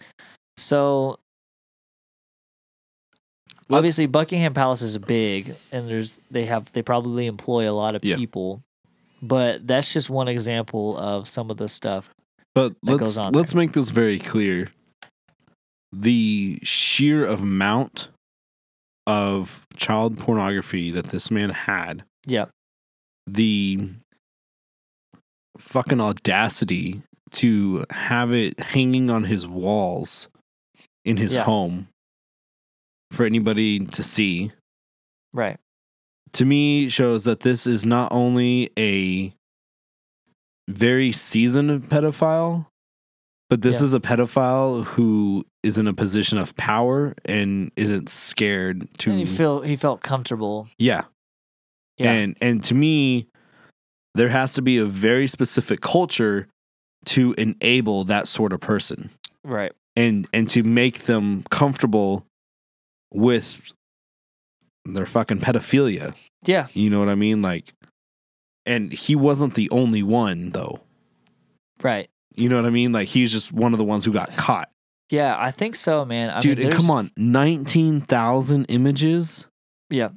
So, obviously, Buckingham Palace is big, and there's they have they probably employ a lot of Yeah. people, but that's just one example of some of the stuff. But that let's goes on let's there. make this very clear. The sheer amount of child pornography that this man had, Yep. the fucking audacity to have it hanging on his walls in his Yeah. home for anybody to see, Right. to me shows that this is not only a very seasoned pedophile, but this Yeah. is a pedophile who is in a position of power and isn't scared to And he feel he felt comfortable. yeah. Yeah. And and to me, there has to be a very specific culture to enable that sort of person. Right. And and to make them comfortable with their fucking pedophilia. Yeah. You know what I mean? Like, and he wasn't the only one though. Right. You know what I mean? Like, he's just one of the ones who got caught. Yeah, I think so, man. I Dude, mean, and there's- come on, nineteen thousand images? Yeah.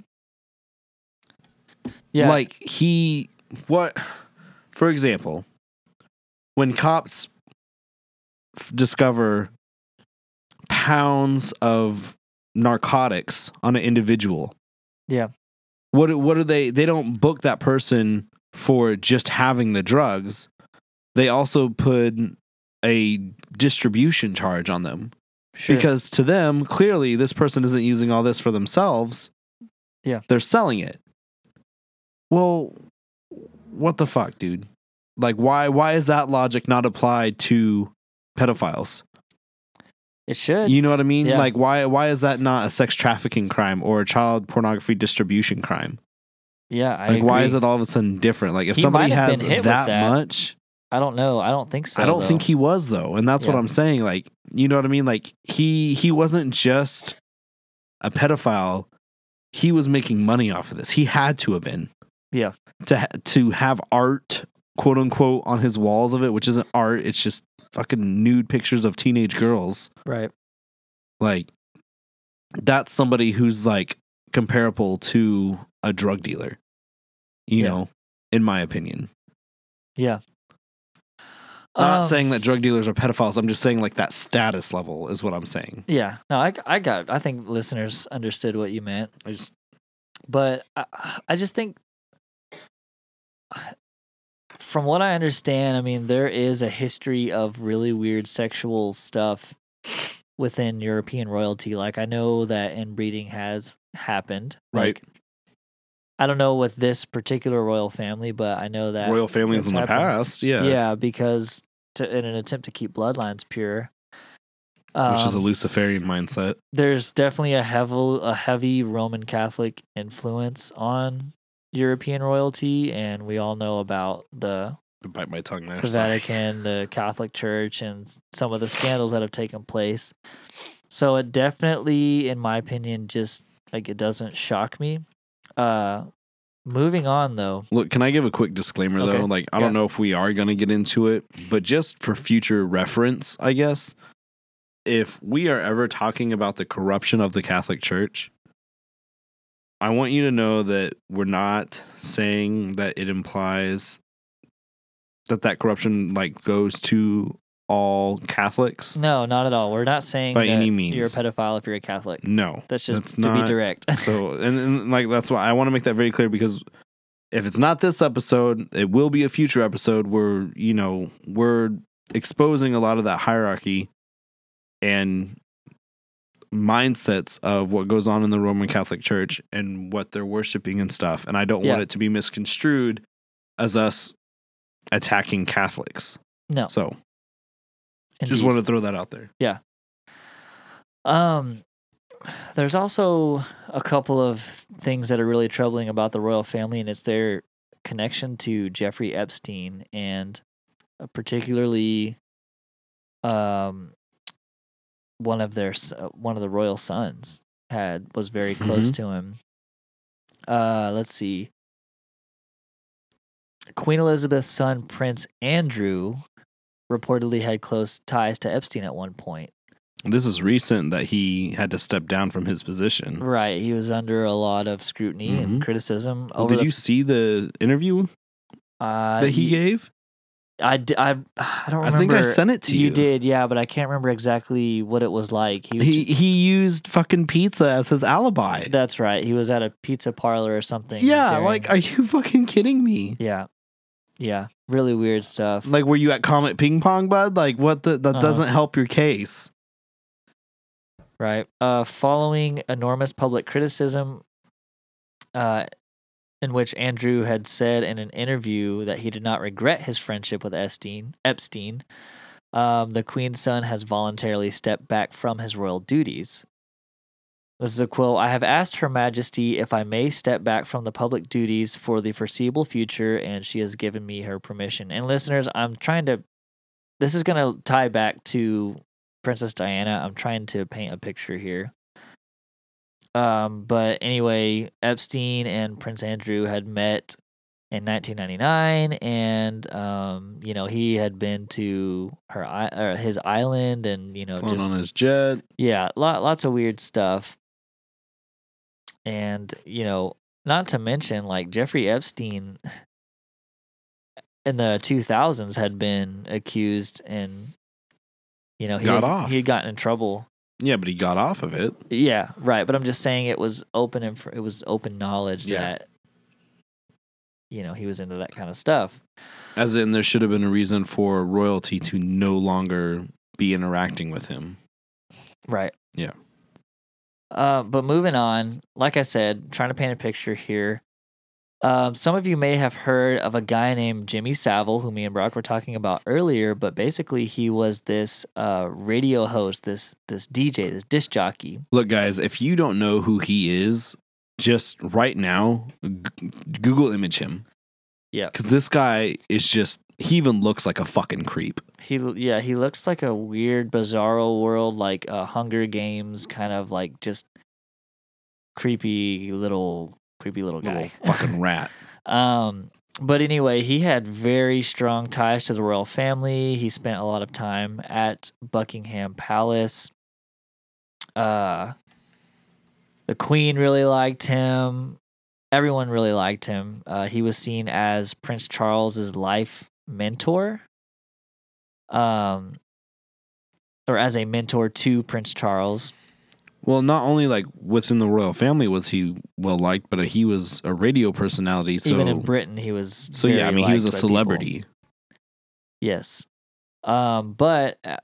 Yeah. Like, he, what, for example, when cops f- discover pounds of narcotics on an individual, Yeah. what, what do they, they don't book that person for just having the drugs. They also put a distribution charge on them. Sure. Because to them, clearly, this person isn't using all this for themselves. Yeah. They're selling it. Well, what the fuck, dude? Like, why why is that logic not applied to pedophiles? It should. You know what I mean? Yeah. Like, why why is that not a sex trafficking crime or a child pornography distribution crime? Yeah, I Like, why agree. is it all of a sudden different? Like, if He somebody might have has been hit with that, that. much, I don't know. I don't think so. I don't though. think he was though, and that's what Yeah. I'm saying. Like, you know what I mean? Like, he he wasn't just a pedophile; he was making money off of this. He had to have been. Yeah. To ha- to have art, quote unquote, on his walls of it, which isn't art. It's just fucking nude pictures of teenage girls. Right. Like, that's somebody who's like comparable to a drug dealer. You Yeah. know, in my opinion. Yeah. Not Um, saying that drug dealers are pedophiles. I'm just saying like that status level is what I'm saying. Yeah. No, I, I got. I think listeners understood what you meant. I just, But I, I just think, from what I understand, I mean, there is a history of really weird sexual stuff within European royalty. Like, I know that inbreeding has happened. right. Like, I don't know with this particular royal family, but I know that Royal families that's in the happened. past, yeah. Yeah, because to, in an attempt to keep bloodlines pure. Which is a um, Luciferian mindset. There's definitely a heavy, a heavy Roman Catholic influence on European royalty, and we all know about the I bite my tongue there. the sorry. Vatican, the Catholic Church, and s- some of the scandals that have taken place. So it definitely, in my opinion, just like it doesn't shock me. Uh, moving on though. Look, can I give a quick disclaimer Okay. though? Like, I Yeah. don't know if we are going to get into it, but just for future reference, I guess, if we are ever talking about the corruption of the Catholic Church, I want you to know that we're not saying that it implies that that corruption like goes to all Catholics. No, not at all. We're not saying By that any means. you're a pedophile if you're a Catholic. No, That's just that's to not- be direct. So, and, and like that's why I want to make that very clear, because if it's not this episode, it will be a future episode where, you know, we're exposing a lot of that hierarchy and mindsets of what goes on in the Roman Catholic Church and what they're worshiping and stuff. And I don't Yeah. want it to be misconstrued as us attacking Catholics. No. So just Indeed. wanted to throw that out there. Yeah. Um, there's also a couple of things that are really troubling about the royal family, and it's their connection to Jeffrey Epstein, and uh, particularly, um, one of their s- uh, one of the royal sons had was very close Mhm. to him. Uh, let's see. Queen Elizabeth's son, Prince Andrew, reportedly had close ties to Epstein at one point. This is recent that he had to step down from his position. Right, he was under a lot of scrutiny and Mhm. criticism. Well, over did the, you see the interview uh, that he y- gave? I, d- I, I don't I remember. think I sent it to you. You did, yeah, but I can't remember exactly what it was like. He, He he used fucking pizza as his alibi. that's right. He was at a pizza parlor or something. Yeah, during- like, are you fucking kidding me? yeah, yeah, really weird stuff. Like, were you at Comet Ping Pong, bud? Like, what? The, that Uh-huh. doesn't help your case. Right. Uh, following enormous public criticism, uh, in which Andrew had said in an interview that he did not regret his friendship with Epstein, Epstein, um, the Queen's son has voluntarily stepped back from his royal duties. This is a quote. I have asked Her Majesty if I may step back from the public duties for the foreseeable future, and she has given me her permission. And listeners, I'm trying to, this is going to tie back to Princess Diana. I'm trying to paint a picture here. Um, but anyway, Epstein and Prince Andrew had met in nineteen ninety-nine, and um, you know, he had been to her i- or his island, and you know, Flown just on his jet. yeah, lot, lots of weird stuff. And you know, not to mention like Jeffrey Epstein in the two thousands had been accused, and you know, he Got had, off. he had gotten in trouble. Yeah, but he got off of it. Yeah, right. But I'm just saying it was open inf- it was open knowledge Yeah. that you know he was into that kind of stuff. As in, there should have been a reason for royalty to no longer be interacting with him. Right. Yeah. Uh, but moving on, like I said, trying to paint a picture here. Um, some of you may have heard of a guy named Jimmy Savile, who me and Brock were talking about earlier. But basically, he was this uh, radio host, this this D J, this disc jockey. Look, guys, if you don't know who he is, just right now, g- Google image him. Yeah, because this guy is just. He even looks like a fucking creep. He yeah, he looks like a weird, bizarro world, like a Hunger Games kind of like just creepy little, creepy little guy, Little fucking rat. um, but anyway, he had very strong ties to the royal family. He spent a lot of time at Buckingham Palace. Uh, the Queen really liked him. Everyone really liked him. Uh, he was seen as Prince Charles's life mentor, um, or as a mentor to Prince Charles. Well, not only like within the royal family was he well liked, but he was a radio personality. So even in Britain, he was. So very yeah, I mean, he was a liked by celebrity. people. Yes, um, but uh,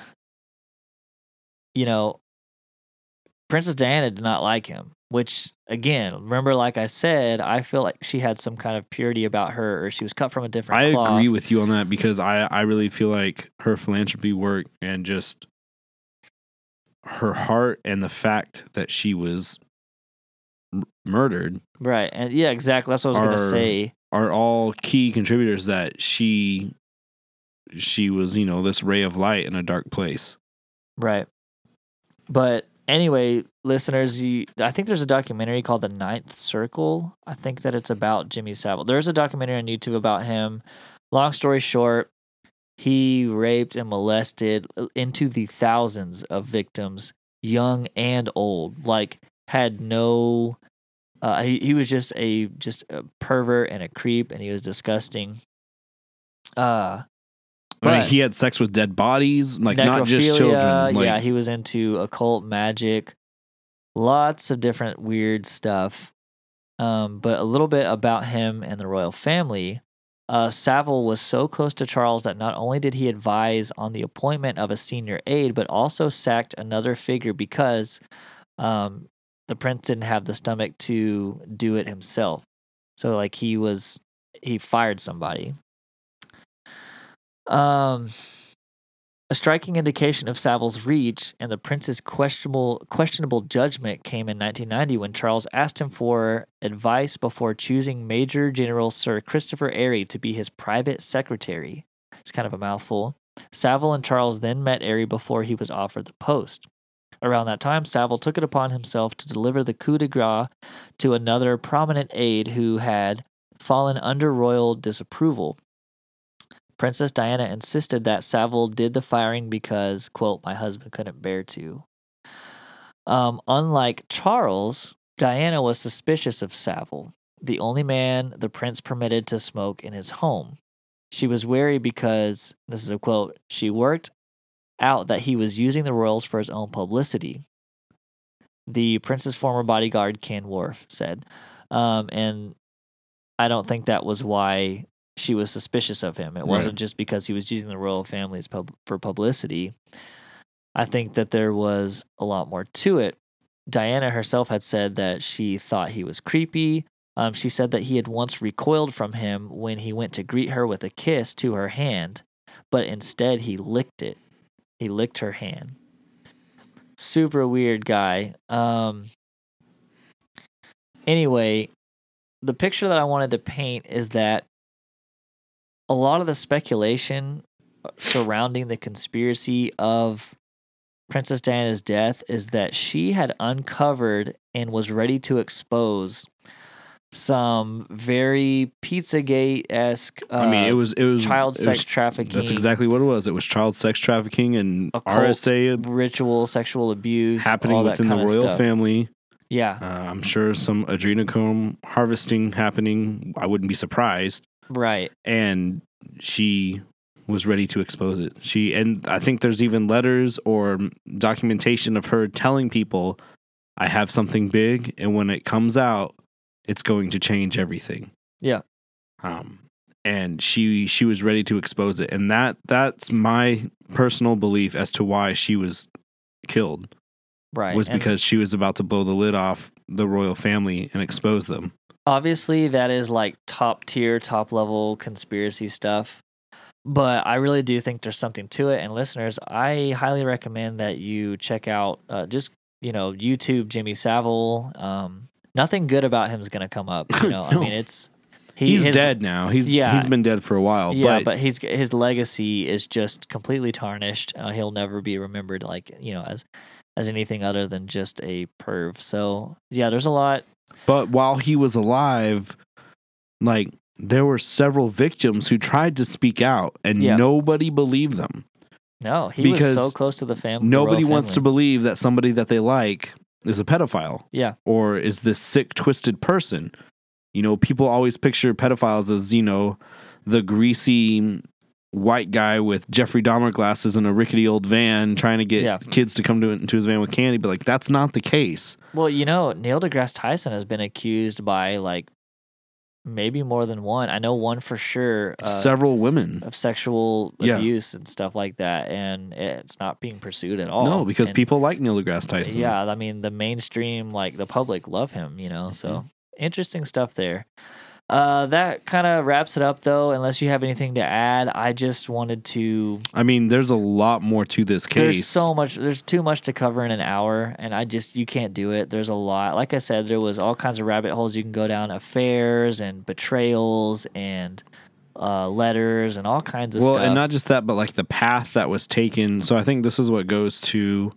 you know, Princess Diana did not like him. Which, again, remember, like I said, I feel like she had some kind of purity about her, or she was cut from a different I cloth. agree with you on that because I, I really feel like her philanthropy work and just her heart and the fact that she was m- murdered. Right. And yeah, exactly. That's what I was going to say. Are all key contributors that she she was, you know, this ray of light in a dark place. Right. But anyway, listeners, you, I think there's a documentary called The Ninth Circle. I think that it's about Jimmy Savile. There's a documentary on YouTube about him. Long story short, he raped and molested into the thousands of victims, young and old. Like, had no. Uh, he he was just a just a pervert and a creep, and he was disgusting. Uh, I mean, he had sex with dead bodies, like not just necrophilia, children. Like, yeah, he was into occult magic, lots of different weird stuff. Um, but a little bit about him and the royal family. Uh, Savile was so close to Charles that not only did he advise on the appointment of a senior aide, but also sacked another figure because um, the prince didn't have the stomach to do it himself. So, like, he was, he fired somebody. Um, a striking indication of Savile's reach and the prince's questionable questionable judgment came in nineteen ninety when Charles asked him for advice before choosing Major General Sir Christopher Airey to be his private secretary. It's kind of a mouthful. Savile and Charles then met Airey before he was offered the post. Around that time, Savile took it upon himself to deliver the coup de grace to another prominent aide who had fallen under royal disapproval. Princess Diana insisted that Savile did the firing because, quote, my husband couldn't bear to. Um, unlike Charles, Diana was suspicious of Savile, the only man the prince permitted to smoke in his home. She was wary because, this is a quote, she worked out that he was using the royals for his own publicity. The prince's former bodyguard, Ken Worf, said. Um, and I don't think that was why she was suspicious of him. It Right. wasn't just because he was using the royal families pub- for publicity. I think that there was a lot more to it. Diana herself had said that she thought he was creepy. Um, she said that he had once recoiled from him when he went to greet her with a kiss to her hand, but instead he licked it. He licked her hand. Super weird guy. Um, anyway, the picture that I wanted to paint is that a lot of the speculation surrounding the conspiracy of Princess Diana's death is that she had uncovered and was ready to expose some very Pizzagate-esque uh, I mean, it was it was child it sex was- trafficking. That's exactly what it was. It was child sex trafficking and occult R S A ritual, sexual abuse, happening all that within the kind of royal stuff. family. Yeah, Uh, I'm sure some adrenochrome harvesting happening. I wouldn't be surprised. right. And she was ready to expose it. She and I think there's even letters or documentation of her telling people, "I have something big, and when it comes out, it's going to change everything." Yeah. Um, and she she was ready to expose it, and that that's my personal belief as to why she was killed. Right. Was and because she was about to blow the lid off the royal family and expose them. obviously that is like top tier, top level conspiracy stuff. But I really do think there's something to it. And listeners, I highly recommend that you check out uh, just, you know, YouTube Jimmy Savile. Um, nothing good about him is going to come up. You know, No. I mean, it's he, he's his, dead now. He's yeah, he's been dead for a while. Yeah, but, but he's his legacy is just completely tarnished. Uh, he'll never be remembered like, you know, as as anything other than just a perv. So yeah, there's a lot. But while he was alive, like there were several victims who tried to speak out, and Yeah. nobody believed them. No, he Because was so close to the family. Nobody wants to believe that somebody that they like is a pedophile. Yeah. Or is this sick, twisted person. You know, people always picture pedophiles as, you know, the greasy white guy with Jeffrey Dahmer glasses and a rickety old van trying to get Yeah. kids to come to into his van with candy. But, like, that's not the case. Well, you know, Neil deGrasse Tyson has been accused by like maybe more than one. I know one for sure. Uh, Several women. of sexual Yeah. abuse and stuff like that, and it's not being pursued at all. No, because And, people like Neil deGrasse Tyson. yeah, I mean, the mainstream, like the public, love him. You know, so Mm-hmm. interesting stuff there. Uh, that kind of wraps it up, though. Unless you have anything to add, I just wanted to. I mean, there's a lot more to this case. There's so much. There's too much to cover in an hour, and I just you can't do it. There's a lot. Like I said, there was all kinds of rabbit holes you can go down: affairs and betrayals and uh, letters and all kinds of well, stuff. and not just that, but like the path that was taken. So I think this is what goes to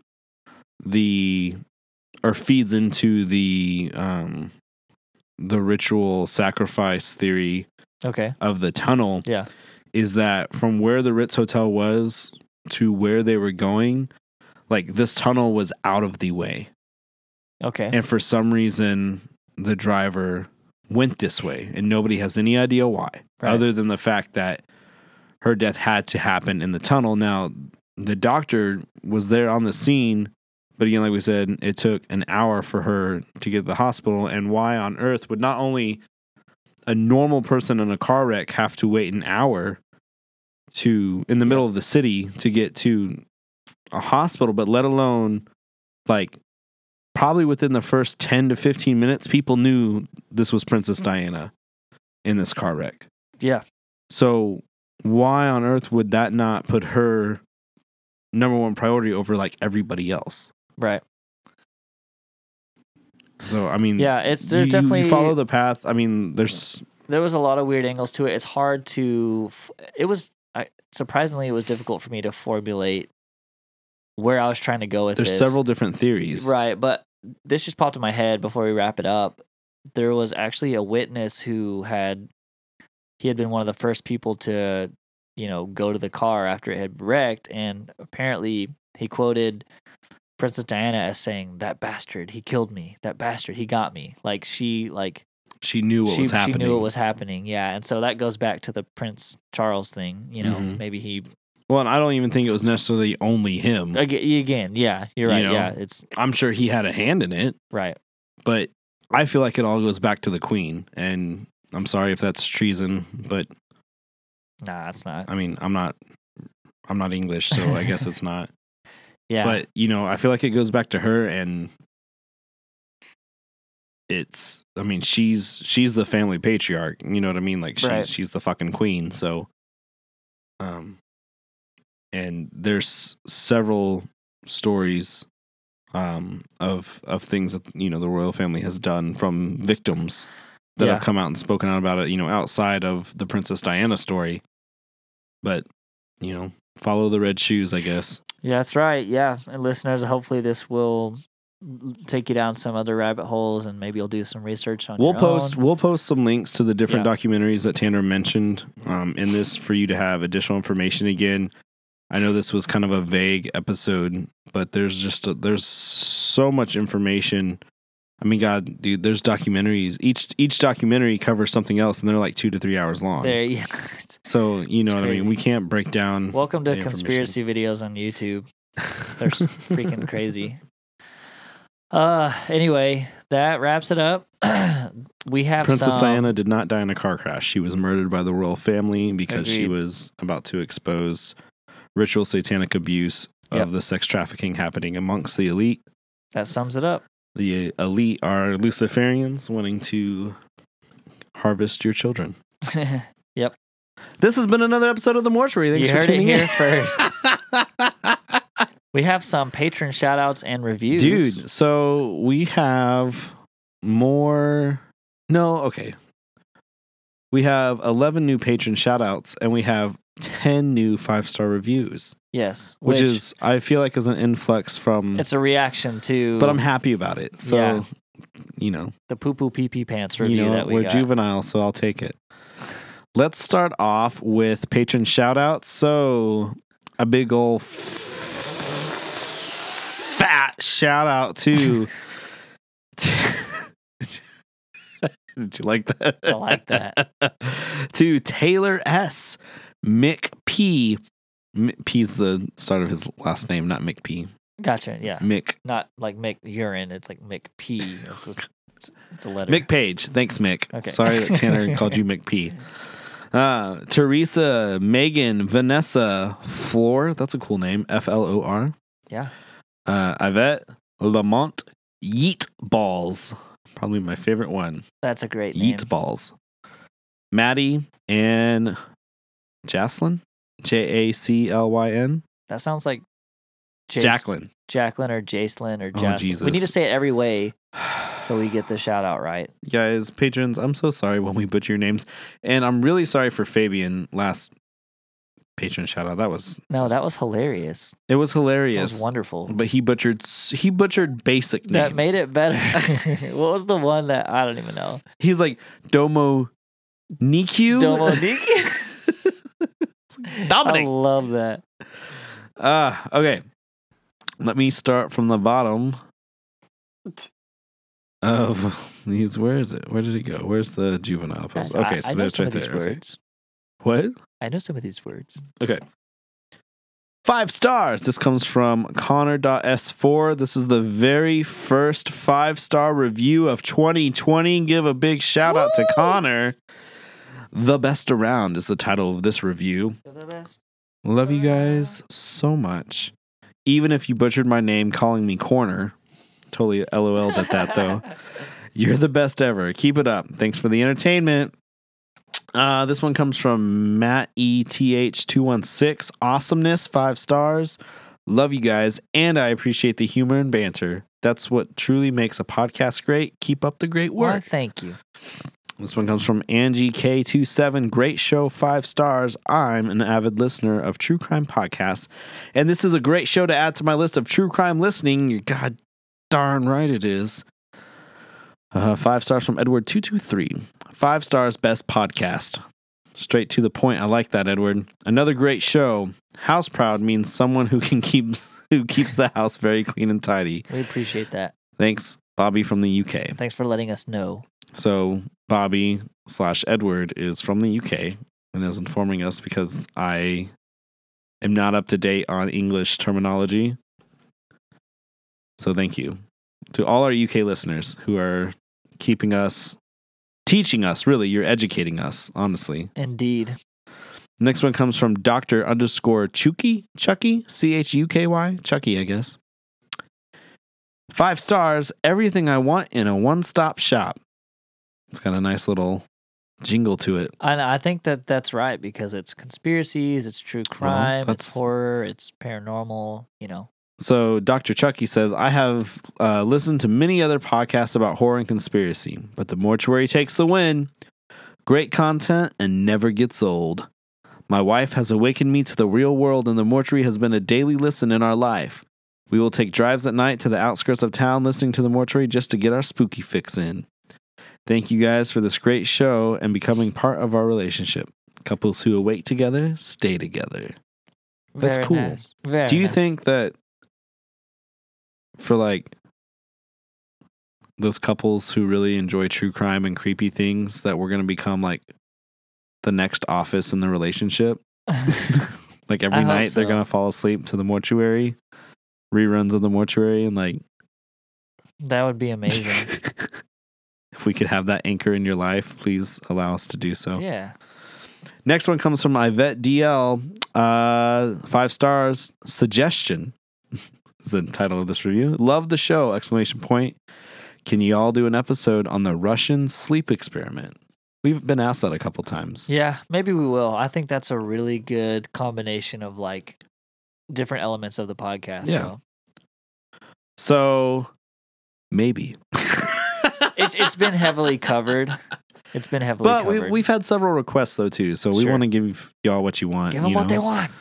the or feeds into the um the ritual sacrifice theory Okay. of the tunnel. Yeah. Is that from where the Ritz Hotel was to where they were going, like this tunnel was out of the way. Okay. And for some reason, the driver went this way, and nobody has any idea why, Right. other than the fact that her death had to happen in the tunnel. Now, the doctor was there on the scene, but again, like we said, it took an hour for her to get to the hospital. And why on earth would not only a normal person in a car wreck have to wait an hour to in the middle of the city to get to a hospital, but let alone like probably within the first ten to fifteen minutes, people knew this was Princess Diana in this car wreck. Yeah. So why on earth would that not put her number one priority over like everybody else? Right. So I mean, Yeah, it's you, there's you- definitely you follow the path. I mean, there's there was a lot of weird angles to it. It's hard to. f- It was I, surprisingly it was difficult for me to formulate where I was trying to go with there's this. several different theories. Right, but this just popped in my head before we wrap it up. There was actually a witness who had he had been one of the first people to, you know, go to the car after it had wrecked, and apparently he quoted Princess Diana as saying, "That bastard, he killed me. That bastard, he got me." Like she like She knew what she, was happening. She knew what was happening. Yeah, and so that goes back to the Prince Charles thing. You know, Mhm. maybe he Well, and I don't even think it was necessarily only him. again. again yeah, you're You right. know, yeah, it's I'm sure he had a hand in it, right. but I feel like it all goes back to the Queen. And I'm sorry if that's treason, but Nah, it's not. I mean, I'm not, I'm not English, so I guess it's not. Yeah, But you know, I feel like it goes back to her, and it's. I mean, she's she's the family patriarch. You know what I mean? Like she's Right. she's the fucking queen. So, um, and there's several stories, um, of of things that you know the royal family has done from victims that Yeah. have come out and spoken out about it. You know, outside of the Princess Diana story, but you know, follow the red shoes, I guess. Yeah, that's right. Yeah, and listeners, hopefully this will take you down some other rabbit holes, and maybe you'll do some research on. We'll your post own. we'll post some links to the different Yeah. documentaries that Tanner mentioned um, in this for you to have additional information. Again, I know this was kind of a vague episode, but there's just a, there's so much information. I mean, God, dude, there's documentaries. Each each documentary covers something else, and they're like two to three hours long. There, yeah. So you know It's what I crazy. mean. We can't break down. Welcome to the information. conspiracy videos on YouTube. They're s- freaking crazy. Uh, anyway, that wraps it up. We have Princess some, Diana did not die in a car crash. She was murdered by the royal family because she Agreed. was about to expose ritual satanic abuse of Yep. the sex trafficking happening amongst the elite. That sums it up. The elite are Luciferians wanting to harvest your children. Yep. This has been another episode of The Mortuary. Thanks You for heard it tuning here in. first. We have some patron shout outs and reviews. Dude, so we have more. No, okay. We have eleven new patron shout outs and we have ten new five star reviews. Yes. Which, which is, I feel like, is an influx from. It's a reaction to. But I'm happy about it. So, yeah. you know. The poo poo pee pee pants review you know, that we we're got. juvenile, so I'll take it. Let's start off with patron shout outs. So, a big old f- fat shout out to. Did you like that? I like that. To Taylor S. Mick P. M- P's the start of his last name, not Mick P. Gotcha. Yeah. Mick. Not like Mick urine. It's like Mick P. It's a, it's, it's a letter. Mick Page. Thanks, Mick. Okay. Sorry that Tanner called you Mick P. Uh, Teresa, Megan, Vanessa, Floor. That's a cool name. F L O R. Yeah. Uh, Yvette, Lamont, Yeet Balls. Probably my favorite one. That's a great name. Yeet Balls. Maddie and Jaslyn. J A C L Y N. That sounds like Jace, Jacqueline. Jacqueline or Jacelyn or Oh, Jaslyn. Jesus. We need to say it every way so we get the shout out right. Guys, patrons, I'm so sorry when we butcher your names. And I'm really sorry for Fabian last patron shout out. That was No, that was hilarious. It was hilarious. That was wonderful. But he butchered he butchered basic names. That made it better. What was the one that I don't even know? He's like Domo Niku. Domo Niku. Dominic. I love that. Uh, okay. Let me start from the bottom of these. Where is it? Where did it go? Where's the juvenile post? I- Okay, so I know there's some right of these there. Okay. words. What? I know some of these words. Okay. Five stars. This comes from Connor S four. This is the very first five star review of twenty twenty. Give a big shout out to Connor. The Best Around is the title of this review. The best. Love you guys so much. Even if you butchered my name calling me Corner. Totally LOL'd at that though. You're the best ever. Keep it up. Thanks for the entertainment. Uh, this one comes from Matt E T H two one six. Awesomeness, five stars. Love you guys, and I appreciate the humor and banter. That's what truly makes a podcast great. Keep up the great work. Well, thank you. This one comes from Angie K twenty-seven. Great show, five stars. I'm an avid listener of true crime podcasts, and this is a great show to add to my list of true crime listening. You're god darn right it is. Uh, five stars from Edward two two three. Five stars, best podcast. Straight to the point. I like that, Edward. Another great show. House proud means someone who can keep who keeps the house very clean and tidy. We appreciate that. Thanks, Bobby from the U K. Thanks for letting us know. So Bobby slash Edward is from the U K and is informing us because I am not up to date on English terminology. So thank you to all our U K listeners who are keeping us, teaching us, really, you're educating us, honestly. Indeed. Next one comes from Doctor underscore Chucky, Chucky, C H U K Y, Chucky, I guess. Five stars, everything I want in a one-stop shop. It's got a nice little jingle to it. And I think that that's right because it's conspiracies, it's true crime, Well, it's that's- horror, it's paranormal, you know. So Doctor Chucky says, I have uh, listened to many other podcasts about horror and conspiracy, but The Mortuary takes the win. Great content and never gets old. My wife has awakened me to the real world, and The Mortuary has been a daily listen in our life. We will take drives at night to the outskirts of town listening to The Mortuary just to get our spooky fix in. Thank you guys for this great show and becoming part of our relationship. Couples who awake together, stay together. That's Very cool. nice. Very Do you nice. think that for like those couples who really enjoy true crime and creepy things that we're going to become like the next Office in the relationship? Like every I hope night they're so. going to fall asleep to The Mortuary, reruns of The Mortuary, and like That would be amazing. if we could have that anchor in your life, please allow us to do so. Yeah. Next one comes from Yvette D L. Uh, five stars. Suggestion. is the title of this review. Love the show! Exclamation point. Can you all do an episode on the Russian sleep experiment? We've been asked that a couple times. Yeah, maybe we will. I think that's a really good combination of like different elements of the podcast. Yeah. So, so maybe. it's it's been heavily covered. It's been heavily but covered. we, we've had several requests though too, so we Sure. want to give y'all what you want. Give them you what know? they want.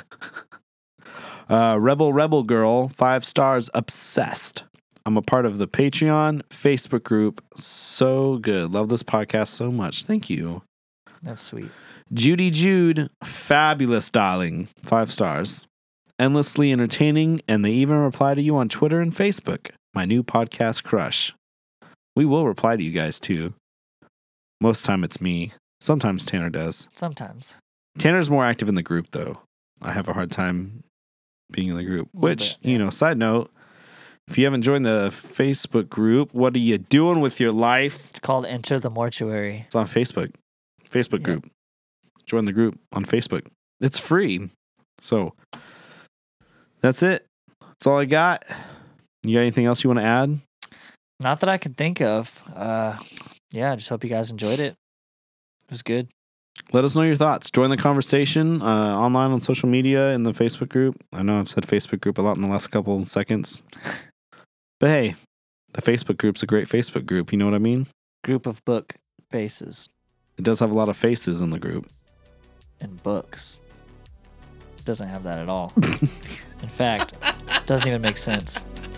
uh, Rebel Rebel Girl, five stars, obsessed. I'm a part of the Patreon Facebook group. So good. Love this podcast so much. Thank you. That's sweet. Judy Jude, fabulous darling, five stars. Endlessly entertaining, and they even reply to you on Twitter and Facebook. My new podcast crush. We will reply to you guys too. Most time it's me. Sometimes Tanner does. Sometimes. Tanner's more active in the group though. I have a hard time being in the group. Which, bit, you know, side note, if you haven't joined the Facebook group, what are you doing with your life? It's called Enter the Mortuary. It's on Facebook. Facebook Yep. group. Join the group on Facebook. It's free. So that's it. That's all I got. You got anything else you want to add? Not that I can think of. Uh, yeah, I just hope you guys enjoyed it. It was good. Let us know your thoughts. Join the conversation uh, online on social media in the Facebook group. I know I've said Facebook group a lot in the last couple seconds. But hey, the Facebook group's a great Facebook group. You know what I mean? Group of book faces It does have a lot of faces in the group. and books. Doesn't have that at all. In fact, doesn't even make sense.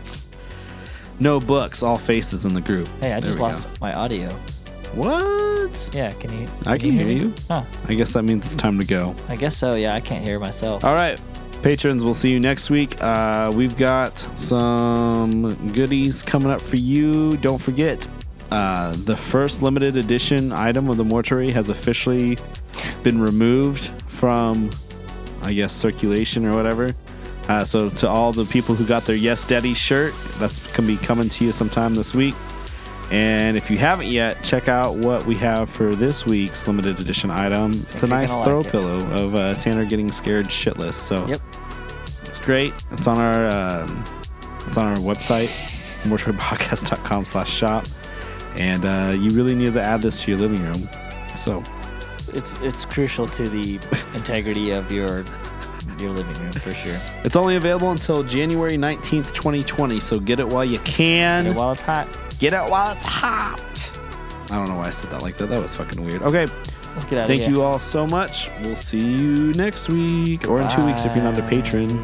No books, all faces in the group. Hey, I There just we lost go. my audio. What? Yeah, can you? I can you hear me? you. Huh. I guess that means it's time to go. I guess so. Yeah, I can't hear myself. All right. Patrons, we'll see you next week. Uh, we've got some goodies coming up for you. Don't forget, uh, the first limited edition item of the mortuary has officially been removed from, I guess, circulation or whatever. Uh, so to all the people who got their Yes Daddy shirt, that's going to be coming to you sometime this week. And if you haven't yet, check out what we have for this week's limited edition item. It's a you're nice gonna throw like it. pillow of uh, Tanner getting scared shitless. So Yep. it's great. It's on our um, it's on our website, mortuarypodcast.com slash shop. And uh, you really need to add this to your living room. So It's it's crucial to the integrity of your your living room for sure. it's only available until January nineteenth, twenty twenty. So get it while you can. Get it while it's hot. Get it while it's hot. I don't know why I said that like that. That was fucking weird. Okay. Let's get out Thank of here. you all so much. We'll see you next week or in two weeks if you're not a patron.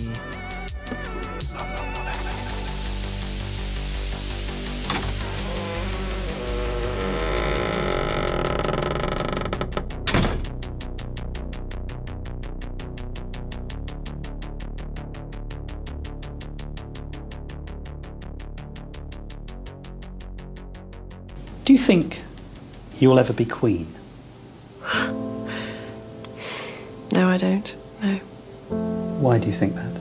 Do you think you'll ever be queen? No, I don't. No. Why do you think that?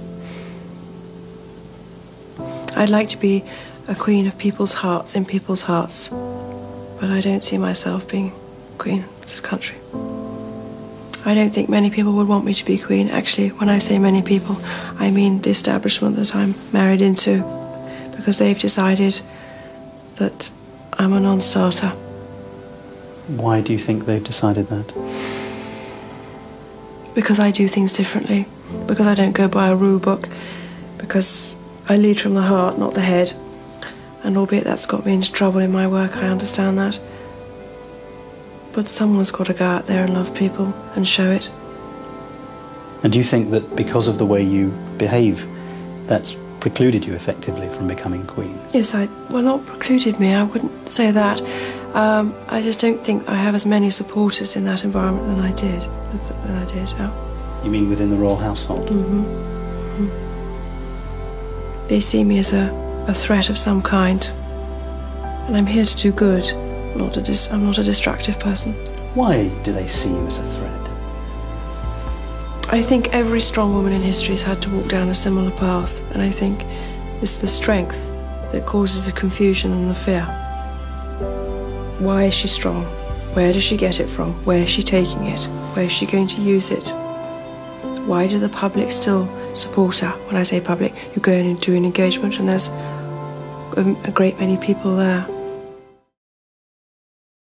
I'd like to be a queen of people's hearts, in people's hearts. But I don't see myself being queen of this country. I don't think many people would want me to be queen. Actually, when I say many people, I mean the establishment that I'm married into. Because they've decided that I'm a non-starter. Why do you think they've decided that? Because I do things differently. Because I don't go by a rule book. Because I lead from the heart, not the head. And albeit that's got me into trouble in my work, I understand that. But someone's got to go out there and love people and show it. And do you think that because of the way you behave, that's precluded you effectively from becoming queen? Yes, I... Well, not precluded me, I wouldn't say that. Um, I just don't think I have as many supporters in that environment than I did. Than I did, yeah. You mean within the royal household? Mm-hmm. Mm-hmm. They see me as a, a threat of some kind. And I'm here to do good. I'm not, a dis- I'm not a destructive person. Why do they see you as a threat? I think every strong woman in history has had to walk down a similar path. And I think it's the strength that causes the confusion and the fear. Why is she strong? Where does she get it from? Where is she taking it? Where is she going to use it? Why do the public still supporter. When I say public, you go in and do an engagement, and there's a, a great many people there.